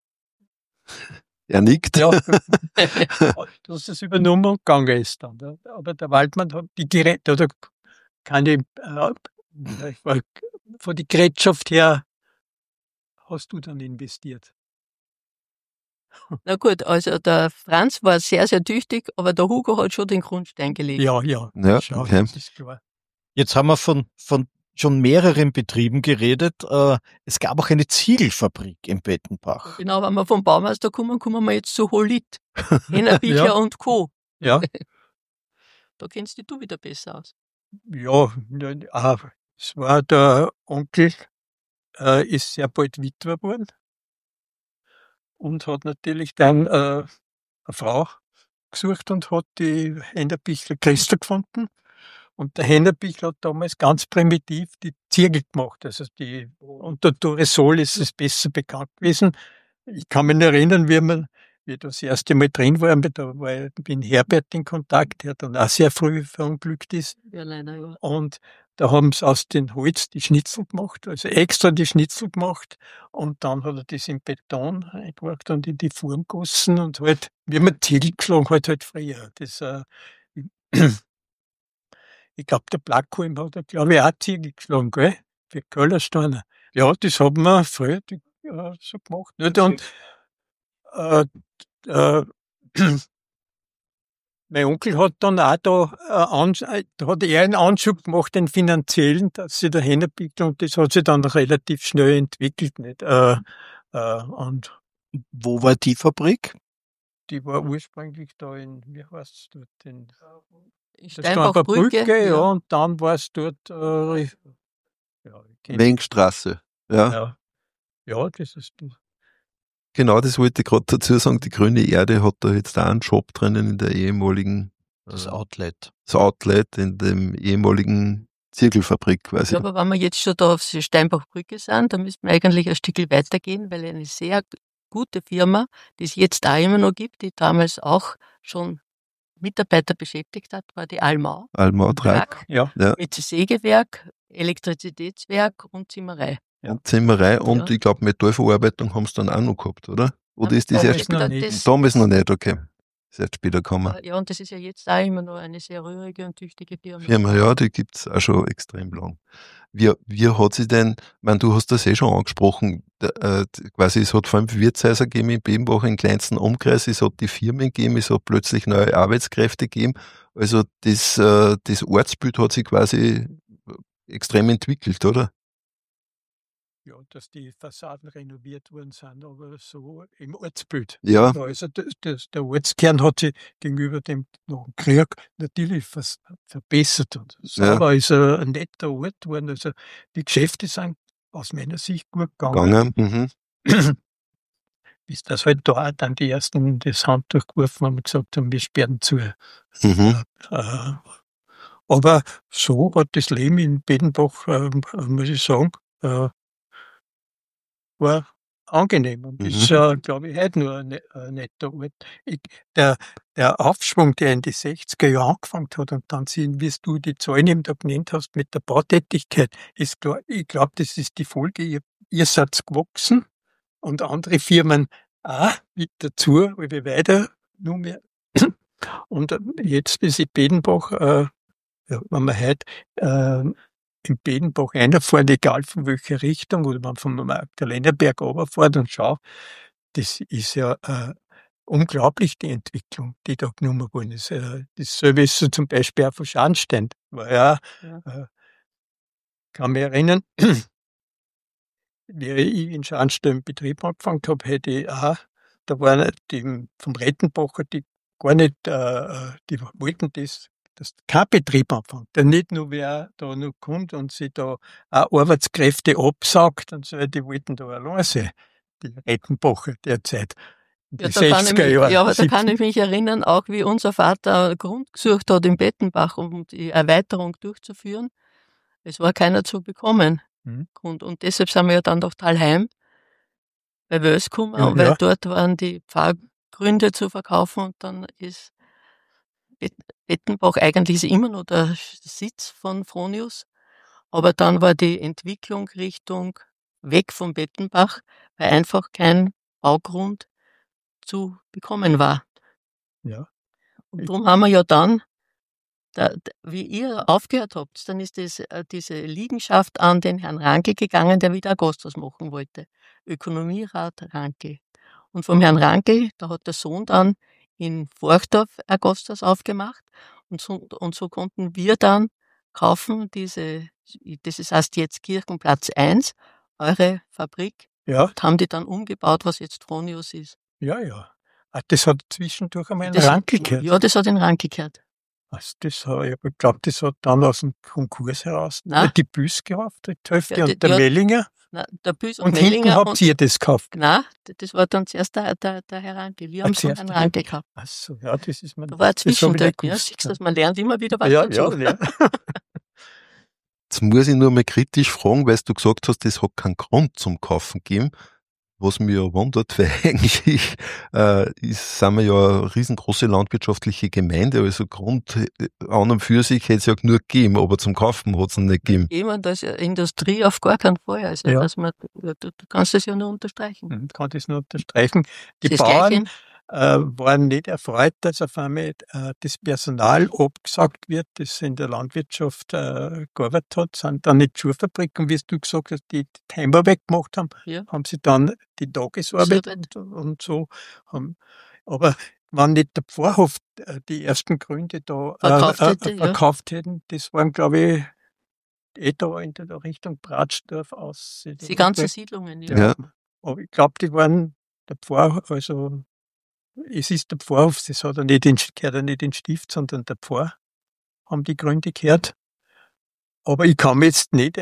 S1: Er nickt.
S4: Ja. Du hast das übernommen und gegangen ist dann. Ja. Aber der Waldmann hat die Geräte, oder keine, von die Gerätschaft her hast du dann investiert.
S2: Na gut, also der Franz war sehr, sehr tüchtig, aber der Hugo hat schon den Grundstein gelegt.
S4: Ja.
S1: Ja,
S4: Schau,
S1: okay.
S4: das ist klar.
S3: Jetzt haben wir von schon mehreren Betrieben geredet. Es gab auch eine Ziegelfabrik in Bettenbach.
S2: Genau, wenn wir vom Baumeister kommen wir jetzt zu Holit, Hennerbichler
S4: Ja.
S2: und Co.
S4: Ja.
S2: Da kennst du wieder besser aus.
S4: Ja, es war der Onkel, ist sehr bald Witwer geworden und hat natürlich dann eine Frau gesucht und hat die Hennerbichler Christa gefunden Und der Hennerbich hat damals ganz primitiv die Ziegel gemacht. Also unter Toresol ist es besser bekannt gewesen. Ich kann mich erinnern, wie wir das erste Mal drin waren, da war ich mit Herbert in Kontakt, der dann auch sehr früh verunglückt ist.
S2: Ja, leider, ja.
S4: Und da haben sie aus dem Holz die Schnitzel gemacht, also extra die Schnitzel gemacht. Und dann hat er das in Beton eingeworfen und in die Form gegossen und halt, wie man Ziegel geschlagen hat, halt früher. Ich glaube, der Blackholm hat, glaube ich, auch Ziegel geschlagen, gell? Für Köllersteiner. Ja, das haben wir früher so gemacht. Nicht? Und äh, äh, mein Onkel hat dann auch da hat er einen Anschub gemacht, den finanziellen, dass sie da hinbietet und das hat sich dann relativ schnell entwickelt. Nicht? Und
S3: Wo war die Fabrik?
S4: die war ursprünglich da wie heißt es dort, in der
S2: Steinbachbrücke,
S4: Steinbachbrücke, ja, und dann war es dort, ja, ich kenn-
S1: Wengstraße. Ja,
S4: ja, ja, das ist,
S1: genau, das wollte ich gerade dazu sagen. Die Grüne Erde hat da jetzt auch einen Shop drinnen in der ehemaligen,
S3: Das Outlet.
S1: das Outlet in dem ehemaligen Zirkelfabrik quasi.
S2: Ja, aber wenn wir jetzt schon da auf die Steinbachbrücke sind, dann müssten wir eigentlich ein Stück weitergehen, weil eine sehr gute Firma, die es jetzt auch immer noch gibt, die damals auch schon Mitarbeiter beschäftigt hat, war die Almau.
S1: Almau-Trag.
S4: ja,
S2: Mit Sägewerk, Elektrizitätswerk und Zimmerei.
S1: Und Zimmerei und
S2: Ja.
S1: ich glaube Metallverarbeitung haben sie dann auch noch gehabt, oder? Oder
S2: Ja,
S1: ist das
S4: damals
S1: erst
S4: noch
S2: Das-
S4: nicht.
S1: damals noch nicht, okay. Ist erst später gekommen.
S2: Ja, und das ist ja jetzt auch immer noch eine sehr rührige und tüchtige Firma.
S1: Firma, ja, die gibt's auch schon extrem lang. Wie hat sie denn, ich meine, du hast das schon angesprochen, quasi es hat 5 Wirtshäuser gegeben in Bebenbach im kleinsten Umkreis, es hat die Firmen gegeben, es hat plötzlich neue Arbeitskräfte gegeben. Also das Ortsbild hat sich quasi extrem entwickelt, oder?
S4: Ja, dass die Fassaden renoviert worden sind, aber so im Ortsbild.
S1: Ja,
S4: Also der Ortskern hat sich gegenüber dem noch dem Krieg natürlich verbessert. Und sauber ist ein netter Ort geworden. Also die Geschäfte sind aus meiner Sicht gut gegangen.
S1: gegangen. Mhm.
S4: Bis das halt da auch dann die ersten das Handtuch geworfen haben und gesagt haben, wir sperren zu.
S1: Mhm.
S4: Aber so hat das Leben in Bedenbach, muss ich sagen, war angenehm und ist, glaube ich, heute nur ein netter Ort. Der Aufschwung, der in die 60er Jahre angefangen hat und dann sehen, wie du die Zahlen eben da genannt hast mit der Bautätigkeit, ist klar, ich glaube, das ist die Folge. Ihr seid gewachsen und andere Firmen auch mit dazu, weil wir weiter nur mehr. Und jetzt ist in Bedenbach, wenn man heute in Bedenbach reinfährt, egal von welcher Richtung, oder man vom Magdalenerberg runterfährt und schaut, das ist ja unglaublich, die Entwicklung, die da genommen worden ist. Dasselbe ist so zum Beispiel auch von Scharnstein. War ja, kann mich erinnern, wie ich in Scharnstein Betrieb angefangen habe, hätte ich auch, da waren die vom Rettenbacher, die gar nicht, die wollten das kein Betrieb anfängt, der nicht nur wer da noch kommt und sich da auch Arbeitskräfte absaugt und so, die wollten da allein sein, die Rettenbacher derzeit.
S2: Ja, aber da kann ich mich erinnern, auch wie unser Vater Grund gesucht hat in Bettenbach, um die Erweiterung durchzuführen. Es war keiner zu bekommen. Grund. Und deshalb sind wir ja dann nach Thalheim bei Wels gekommen, weil dort waren die Pfarrgründe zu verkaufen und dann ist Bettenbach eigentlich ist immer noch der Sitz von Fronius, aber dann war die Entwicklung Richtung weg von Bettenbach, weil einfach kein Baugrund zu bekommen war.
S4: Ja.
S2: Und darum haben wir ja dann, wie ihr aufgehört habt, dann ist diese Liegenschaft an den Herrn Ranke gegangen, der wieder ein Gasthaus machen wollte. Ökonomierat Ranke. Und vom Herrn Ranke, da hat der Sohn dann in Forchdorf ein Gasthaus aufgemacht und so konnten wir dann kaufen das heißt jetzt Kirchenplatz 1, eure Fabrik, und haben die dann umgebaut, was jetzt Fronius ist.
S4: Ja. Das hat zwischendurch einmal einen Ranke gehört.
S2: Ja, das hat den Ranke gehört.
S4: Also ich glaube, das hat dann aus dem Konkurs heraus die Büs gehabt, die Hälfte, und der Mellinger.
S2: Na, der Büs
S4: Und hinten
S2: Mellinger
S4: habt ihr das gekauft?
S2: Nein, das war dann zuerst der Herr Ranke. Wir haben so
S4: zuerst
S2: einen
S4: der
S2: Ranke gehabt.
S4: Ach so, ja, das ist man.
S2: Da war ein
S4: das hab ich
S2: Zwischenteil.
S4: nicht
S2: Ja,
S4: gewusst,
S2: siehst du, man lernt immer wieder was
S4: ja,
S2: dazu.
S4: ja.
S1: Jetzt muss ich nur mal kritisch fragen, weil du gesagt hast, das hat keinen Grund zum Kaufen gegeben. Was mich ja wundert, weil eigentlich sind wir ja eine riesengroße landwirtschaftliche Gemeinde, also Grund an und für sich hätte es ja nur gegeben, aber zum Kaufen hat es nicht gegeben.
S2: Jemand als Industrie auf gar keinen Fall. Also,
S4: Ja.
S2: dass man, du kannst das ja nur unterstreichen.
S4: Ich kann das nur unterstreichen. Die
S2: Das
S4: Bauern
S2: Gleiche.
S4: waren nicht erfreut, dass auf einmal das Personal abgesagt wird, das in der Landwirtschaft gearbeitet hat, sind dann nicht Schuhfabriken, wie du gesagt hast, die Timer weggemacht haben,
S2: Ja.
S4: haben sie dann die Tagesarbeit und so. Aber wenn nicht der Pfarrhof die ersten Gründe da verkauft hätten, das waren, glaube ich, da in der Richtung Bratsdorf aus.
S2: Die ganzen Siedlungen, ja.
S1: Ja.
S4: Aber ich glaube, die waren der Pfarr, also es ist der Pfarrhof, das hat er nicht gehört er nicht in den Stift, sondern der Pfarr haben die Gründe gehört. Aber ich kann mir jetzt nicht,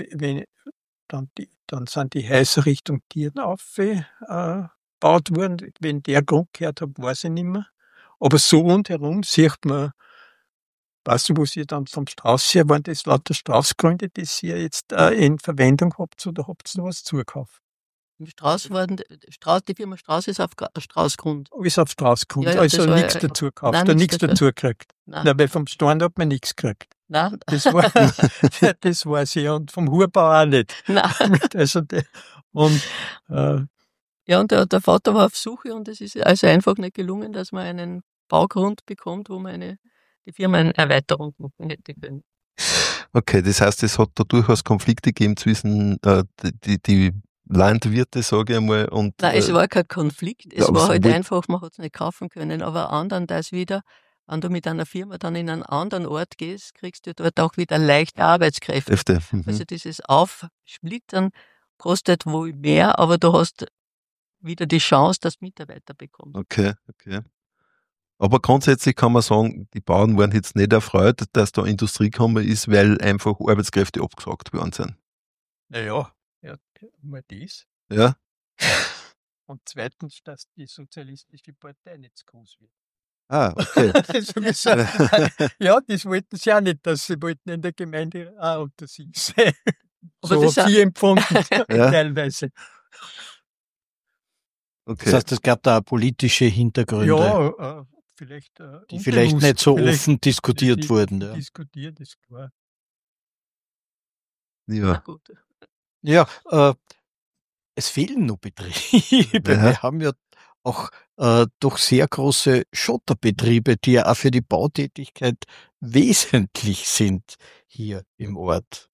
S4: dann sind die Häuser Richtung Tieren aufgebaut worden. Wenn der Grund gehört hat, weiß ich nicht mehr. Aber so rundherum sieht man, weißt du, wo sie dann vom Strauß her waren, das lauter Straußgründe, die ihr jetzt in Verwendung habt, oder habt ihr noch was zugekauft?
S2: Im Strauß die Firma Strauß ist auf Straußgrund.
S4: Alles auf Straußgrund,
S2: Ja,
S4: also
S2: das war
S4: nichts
S2: ja-
S4: dazu gekauft,
S2: Nein,
S4: da
S2: nichts
S4: nichts dazu gekriegt.
S2: Nein,
S4: Nein, weil vom Storn hat man nichts gekriegt.
S2: nein,
S4: Das war, das weiß ich, und vom Hurbau auch nicht.
S2: nein.
S4: Also, und,
S2: Ja, und der Vater war auf Suche und es ist also einfach nicht gelungen, dass man einen Baugrund bekommt, wo man die Firma eine Erweiterung machen hätte können.
S1: Okay, das heißt, es hat da durchaus Konflikte gegeben zwischen die Landwirte, sage ich einmal, und
S2: Nein, es war kein Konflikt, es
S1: ja, aber
S2: war
S1: es
S2: halt
S1: wollte-
S2: einfach, man hat es nicht kaufen können, aber andererseits wieder, wenn du mit einer Firma dann in einen anderen Ort gehst, kriegst du dort auch wieder leichte Arbeitskräfte.
S1: Kräfte.
S2: Also dieses Aufsplittern kostet wohl mehr, aber du hast wieder die Chance, dass du Mitarbeiter bekommst.
S1: Okay. Aber grundsätzlich kann man sagen, die Bauern waren jetzt nicht erfreut, dass da Industrie gekommen ist, weil einfach Arbeitskräfte abgesagt worden sind.
S4: naja, ja, mal das.
S1: Ja,
S4: Und zweitens, dass die sozialistische Partei nicht zu groß wird.
S1: okay.
S4: Also gesagt, ja, das wollten sie auch nicht, dass sie wollten in der Gemeinde auch unter sich sein.
S2: Aber
S4: So
S2: das
S4: habe ich empfunden,
S1: Ja.
S4: teilweise.
S1: Okay.
S3: Das heißt, es gab da auch politische Hintergründe,
S4: Ja, vielleicht.
S3: die vielleicht nicht so offen diskutiert
S4: die-
S3: wurden.
S4: die
S3: Ja.
S4: Diskutiert, ist klar.
S2: Na
S1: Ja.
S2: gut.
S3: Ja, es fehlen noch Betriebe.
S1: Ja.
S3: Wir haben ja auch doch sehr große Schotterbetriebe, die ja auch für die Bautätigkeit wesentlich sind hier im Ort.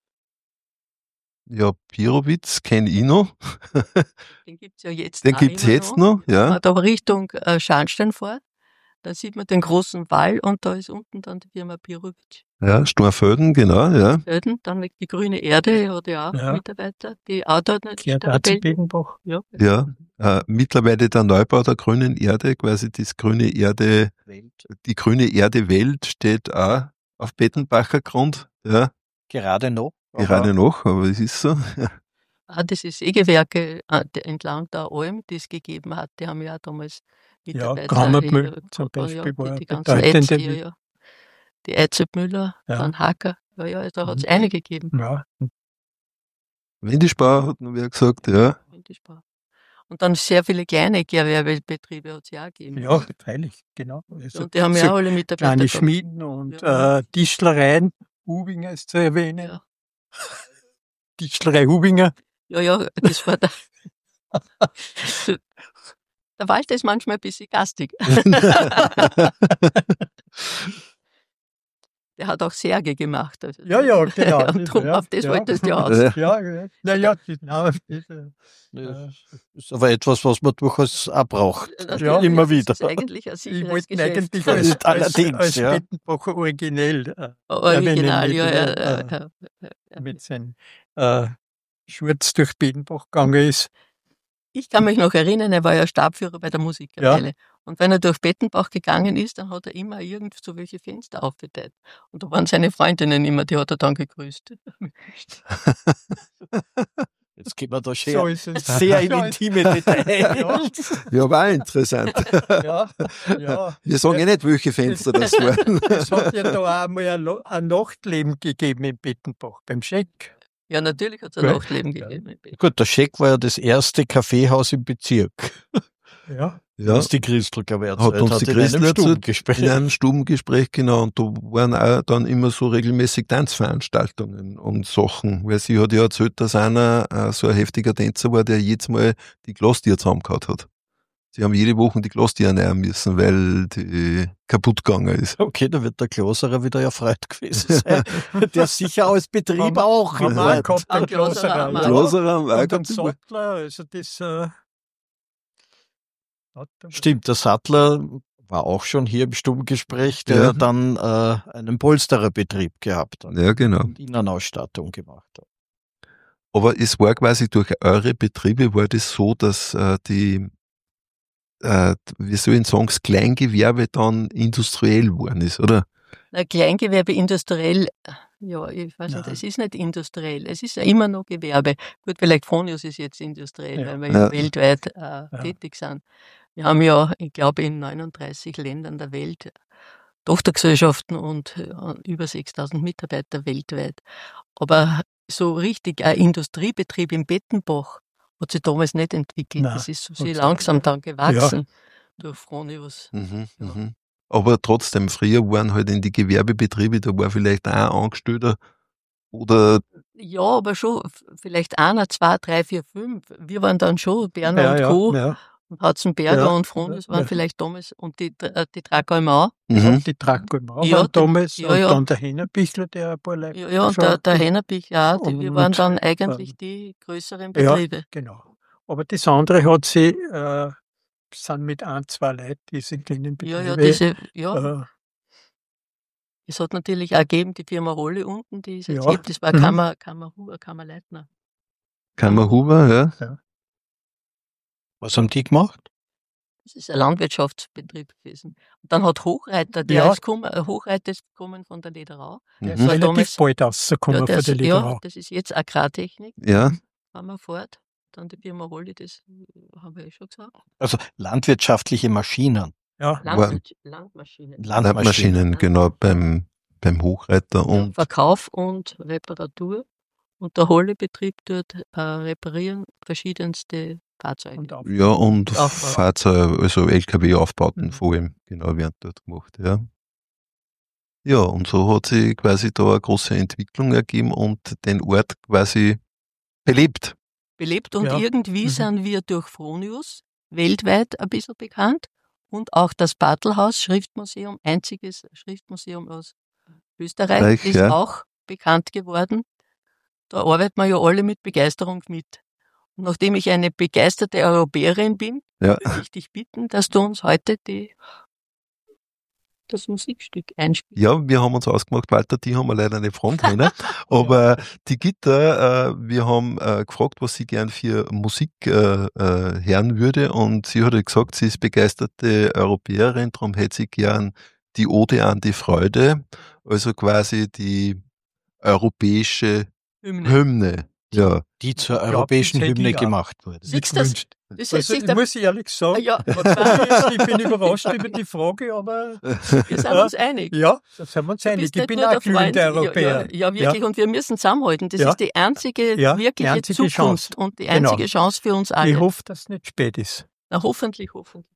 S1: Ja, Pirowitz kenne ich noch.
S2: Den gibt es ja jetzt
S1: Den
S2: auch
S1: gibt's
S2: immer
S1: jetzt
S2: noch.
S1: noch, ja.
S2: Man hat aber Richtung Scharnsteinfahrt, da sieht man den großen Wall und da ist unten dann die Firma Pirowitsch.
S1: Ja, Storfelden, genau, ja.
S2: Felden, dann liegt die grüne Erde, hat ja auch
S4: Ja.
S2: Mitarbeiter, die auch dort nicht
S4: Gehört auch zu Bedenbach.
S2: Ja.
S1: Ja. Mittlerweile der Neubau der grünen Erde, quasi das grüne Erde, die grüne Erde Welt steht auch auf Bettenbacher Grund, ja.
S3: Gerade noch.
S1: Gerade noch, aber es ist so.
S2: Diese Sägewerke entlang der Alm, die es gegeben hat, die haben ja auch damals
S4: Ja,
S2: Mitarbeiter.
S4: Grammermüll zum
S2: ja,
S4: Beispiel war
S2: die ganzen
S4: bedeutende.
S2: ja. Die Eizelmüller,
S4: Ja.
S2: dann Hacker, ja, da hat es
S4: Mhm.
S2: einige gegeben.
S4: Ja,
S1: Windischbau hat noch wer gesagt, ja.
S2: Und dann sehr viele kleine Gewerbebetriebe hat es ja auch gegeben.
S4: ja, freilich, genau. Also,
S2: Und die haben
S4: so
S2: ja auch alle Mitarbeiter
S4: kleine
S2: gehabt.
S4: Schmieden und
S2: Ja.
S4: Tischlereien, Hubinger ist zu erwähnen.
S2: Ja.
S4: Tischlerei Hubinger.
S2: Ja, das war der. Der Walter ist manchmal ein bisschen gastig. Der hat auch Särge gemacht. Also.
S4: Ja, ja, genau.
S2: Und drum,
S4: Ja,
S2: auf das
S4: ja.
S2: wolltest du ja aus.
S1: Ja.
S4: Ja, naja, genau.
S3: Ja, ist aber etwas, was man durchaus auch braucht.
S4: Ja,
S3: immer
S2: Das
S3: wieder.
S2: ist eigentlich ein
S4: Ich
S2: sicheres
S4: wollte ihn
S2: Geschäft.
S4: eigentlich
S3: Das ist allerdings,
S4: als
S3: ja.
S4: Bettenbacher Originell
S2: Original,
S4: mit,
S2: ja.
S4: mit seinem Schurz durch Bedenbach gegangen ist.
S2: Ich kann mich noch erinnern, er war ja Stabführer bei der Musikerweile. Und wenn er durch Bettenbach gegangen ist, dann hat er immer irgend so welche Fenster aufgeteilt. Und da waren seine Freundinnen immer, die hat er dann gegrüßt.
S3: Jetzt gehen wir da
S4: So
S3: schon
S4: ist es.
S3: sehr in intime Details.
S1: Ja, war auch interessant.
S4: Ja, ja.
S1: Wir sagen ja nicht, welche Fenster das waren.
S4: Es hat ja da auch einmal ein Nachtleben gegeben in Bettenbach, beim Scheck.
S2: Ja, natürlich hat es ein
S4: Ja.
S2: Nachtleben
S4: Ja.
S2: gegeben.
S3: Gut, der Scheck war ja das erste Kaffeehaus im Bezirk,
S4: Ja.
S1: Ja,
S3: was die Christel, glaube ich,
S1: hat
S3: erzählt
S1: uns die
S3: in einem
S1: Christel erzählt,
S3: Stubengespräch.
S1: in einem Stubengespräch, genau, und da waren auch dann immer so regelmäßig Tanzveranstaltungen und Sachen, weil sie hat ja erzählt, dass einer so ein heftiger Tänzer war, der jedes Mal die Glostier zusammengehauen hat. Sie haben jede Woche die Glostier ernähren müssen, weil die kaputt gegangen ist.
S3: Okay, da wird der Kloserer wieder erfreut gewesen sein. Der sicher als Betrieb auch.
S4: Haben wir
S3: hat.
S4: auch gehabt, den
S2: Ein Kloserer
S4: Kloserer.
S2: haben wir
S4: Ja.
S2: auch.
S1: Gloserer haben wir auch
S4: Und den
S1: gehabt.
S4: Sattler, also das...
S3: Stimmt, der Sattler war auch schon hier im Stubengespräch, der
S1: Ja.
S3: dann einen Polstererbetrieb gehabt hat
S1: Ja, genau.
S3: und Innenausstattung gemacht hat.
S1: Aber es war quasi durch eure Betriebe war das so, dass wie soll ich sagen, das Kleingewerbe dann industriell geworden ist, oder?
S2: Na, Kleingewerbe industriell, ja, ich weiß nicht,
S4: Nein.
S2: es ist nicht industriell, es ist ja immer noch Gewerbe. Gut, vielleicht Fronius ist jetzt industriell,
S4: Ja.
S2: weil wir
S1: Ja.
S2: weltweit tätig sind. Wir haben ja, ich glaube, in 39 Ländern der Welt Tochtergesellschaften und über 6.000 Mitarbeiter weltweit. Aber so richtig ein Industriebetrieb in Bettenbach hat sich damals nicht entwickelt.
S4: Nein,
S2: Das ist so
S4: Gott
S2: sehr
S4: sei Dank.
S2: langsam dann gewachsen durch Fronius.
S1: Mhm,
S2: Ja.
S1: mhm. Aber trotzdem, früher waren halt in die Gewerbebetriebe, da war vielleicht auch ein Angestellter oder
S2: Ja, aber schon vielleicht einer, zwei, drei, vier, fünf. Wir waren dann schon Berner und Co.
S4: Ja.
S2: Und Hatzenberger
S4: Ja,
S2: und Fronius waren
S4: ja.
S2: vielleicht damals und die Tragau
S1: mhm.
S4: Die Tragolmau
S2: Ja,
S4: waren damals
S2: ja,
S4: und
S2: ja.
S4: dann der Hennerbichler, der ein paar Leute
S2: Ja, und
S4: schon-
S2: der Hennerbich, ja, wir
S4: Und-
S2: waren dann eigentlich die größeren
S4: Ja.
S2: Betriebe.
S4: Genau. Aber das andere hat sie, sind mit ein, zwei Leuten, diese kleinen
S2: Ja,
S4: Betriebe.
S2: ja, es hat natürlich auch gegeben, die Firma Rolle unten, die ist jetzt
S4: Ja.
S2: gibt, das war
S4: Mhm.
S2: Kammerleitner.
S1: Kammerhuber, ja.
S3: Was haben die gemacht?
S2: Das ist ein Landwirtschaftsbetrieb gewesen. Und dann hat Hochreiter, Hochreiter ist gekommen von der Lederau.
S4: Der
S1: Mhm.
S4: ist
S2: war
S4: relativ
S2: damals-
S4: bald rausgekommen
S2: der
S4: von der
S2: ist,
S4: Lederau.
S2: das ist jetzt Agrartechnik,
S1: Ja,
S2: fahren wir fort. Dann die Firma Rolle, das haben wir schon gesagt.
S3: Also landwirtschaftliche Maschinen.
S4: Ja.
S2: Landmaschinen.
S1: Landmaschinen, genau, beim Hochreiter
S2: Ja,
S1: und
S2: Verkauf und Reparatur. Und der Holle-Betrieb dort reparieren verschiedenste Fahrzeuge.
S4: Und auf.
S1: ja, und
S2: Aufbau.
S1: Fahrzeuge, also LKW-Aufbauten
S4: Mhm.
S1: vor allem, genau, werden dort gemacht, ja. Ja, und so hat sich quasi da eine große Entwicklung ergeben und den Ort quasi belebt.
S2: Belebt und
S4: Ja.
S2: irgendwie
S4: Mhm.
S2: sind wir durch Fronius weltweit ein bisschen bekannt und auch das Bartelhaus Schriftmuseum, einziges Schriftmuseum aus Österreich, ist
S1: Ja.
S2: auch bekannt geworden. Da arbeiten wir ja alle mit Begeisterung mit. Und nachdem ich eine begeisterte Europäerin bin,
S1: Ja.
S2: würde ich dich bitten, dass du uns heute das Musikstück einspielst.
S1: Ja, wir haben uns ausgemacht, Walter, die haben wir leider nicht fragen können, aber die Gitter, wir haben gefragt, was sie gern für Musik hören würde und sie hat gesagt, sie ist begeisterte Europäerin, darum hätte sie gern die Ode an die Freude, also quasi die europäische Hymne. Ja,
S3: Die zur
S4: Ja,
S3: europäischen
S4: das hätte
S3: Hymne
S4: ich auch.
S3: gemacht wurde.
S2: Siehst du das?
S4: gewünscht.
S2: Das
S4: Also,
S2: sich
S4: ich muss ehrlich sagen,
S2: ja,
S4: ich bin überrascht über die Frage, aber
S2: wir sind uns einig.
S4: ja, da sind wir uns
S2: Du
S4: einig.
S2: bist
S4: Ich
S2: nicht
S4: bin
S2: nur
S4: auch
S2: der Freund.
S4: glühender Europäer.
S2: Ja, wirklich. Und wir müssen zusammenhalten. Das
S4: Ja.
S2: ist die einzige
S4: Ja, die
S2: wirkliche
S4: einzige
S2: Zukunft
S4: Chance.
S2: und die
S4: Genau.
S2: einzige Chance für uns alle.
S4: Ich hoffe, dass es nicht spät ist.
S2: Na, hoffentlich.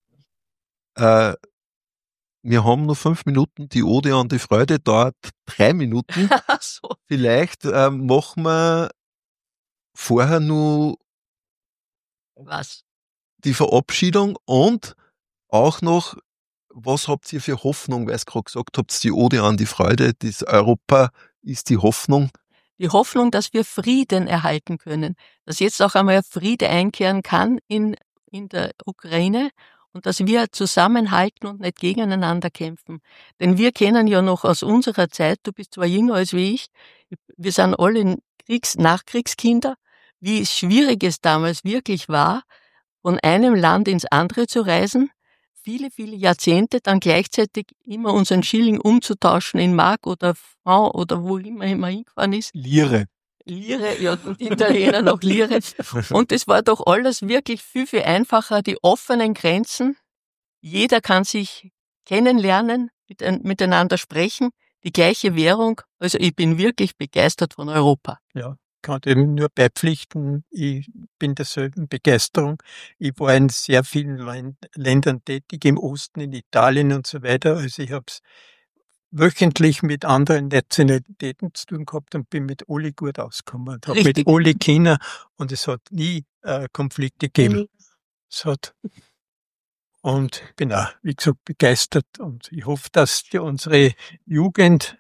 S1: wir haben nur 5 Minuten, die Ode an die Freude dauert 3 Minuten.
S2: So.
S1: Vielleicht machen wir vorher nur
S2: Was?
S1: die Verabschiedung und auch noch, was habt ihr für Hoffnung, weil ihr gerade gesagt habt, die Ode an die Freude, das Europa ist die Hoffnung.
S2: Die Hoffnung, dass wir Frieden erhalten können, dass jetzt auch einmal Friede einkehren kann in der Ukraine und dass wir zusammenhalten und nicht gegeneinander kämpfen. Denn wir kennen ja noch aus unserer Zeit, du bist zwar jünger als wie ich, wir sind alle Nachkriegskinder, wie schwierig es damals wirklich war, von einem Land ins andere zu reisen, viele, viele Jahrzehnte, dann gleichzeitig immer unseren Schilling umzutauschen in Mark oder Franc oder wo immer hingefahren ist.
S3: Lire.
S2: Lire, ja, und Italiener noch Lire. Und es war doch alles wirklich viel, viel einfacher, die offenen Grenzen. Jeder kann sich kennenlernen, miteinander sprechen, die gleiche Währung. Also ich bin wirklich begeistert von Europa.
S4: Ja, kann eben nur beipflichten. Ich bin derselben Begeisterung. Ich war in sehr vielen Ländern tätig, im Osten, in Italien und so weiter. Also ich habe es wöchentlich mit anderen Nationalitäten zu tun gehabt und bin mit alle gut ausgekommen. Und habe mit alle Kinder und es hat nie Konflikte gegeben. Es hat und bin auch, wie gesagt, begeistert und ich hoffe, dass unsere Jugend,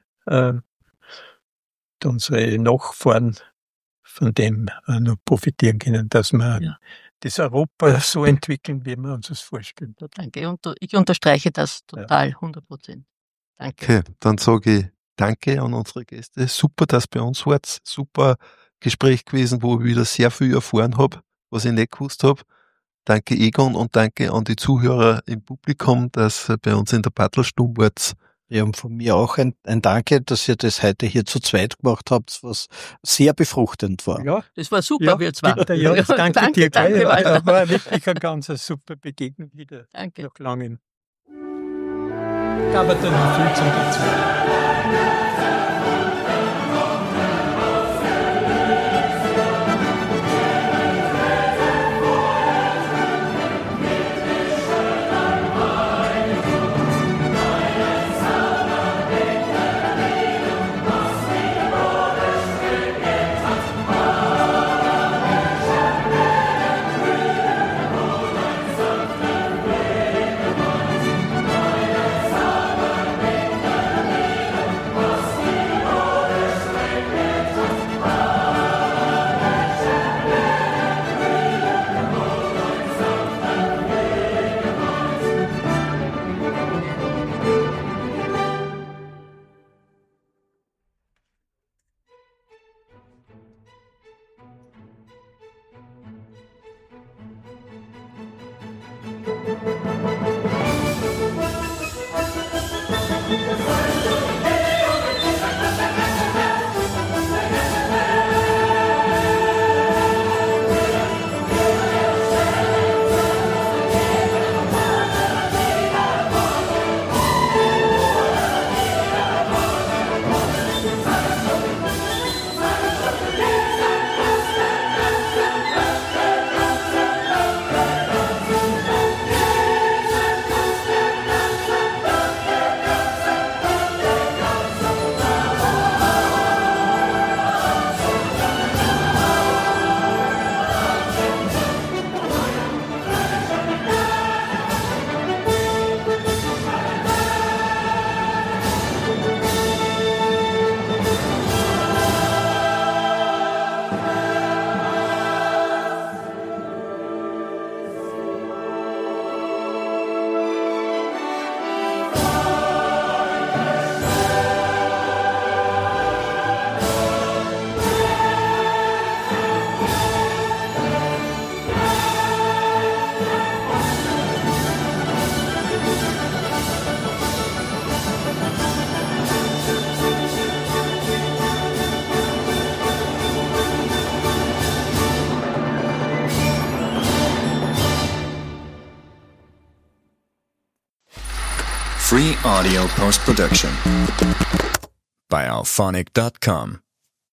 S4: unsere Nachfahren von dem noch profitieren können, dass wir das Europa so entwickeln, wie wir uns das vorstellen.
S2: Danke, ich unterstreiche das total, 100%. Danke.
S1: Okay, dann sage ich danke an unsere Gäste. Super, dass ihr bei uns wart. Super Gespräch gewesen, wo ich wieder sehr viel erfahren habe, was ich nicht gewusst habe. Danke Egon und danke an die Zuhörer im Publikum, dass ihr bei uns in der Bartelstube wart.
S3: Ja, und von mir auch ein Danke, dass ihr das heute hier zu zweit gemacht habt, was sehr befruchtend war.
S4: Ja,
S2: das war super, wir zwei.
S4: Ja, danke dir.
S2: Danke,
S4: das war wirklich eine ganz super Begegnung wieder.
S2: Danke.
S4: Nach langem. Aber dann noch viel zum dazu.
S5: Free audio post-production by alphonic.com.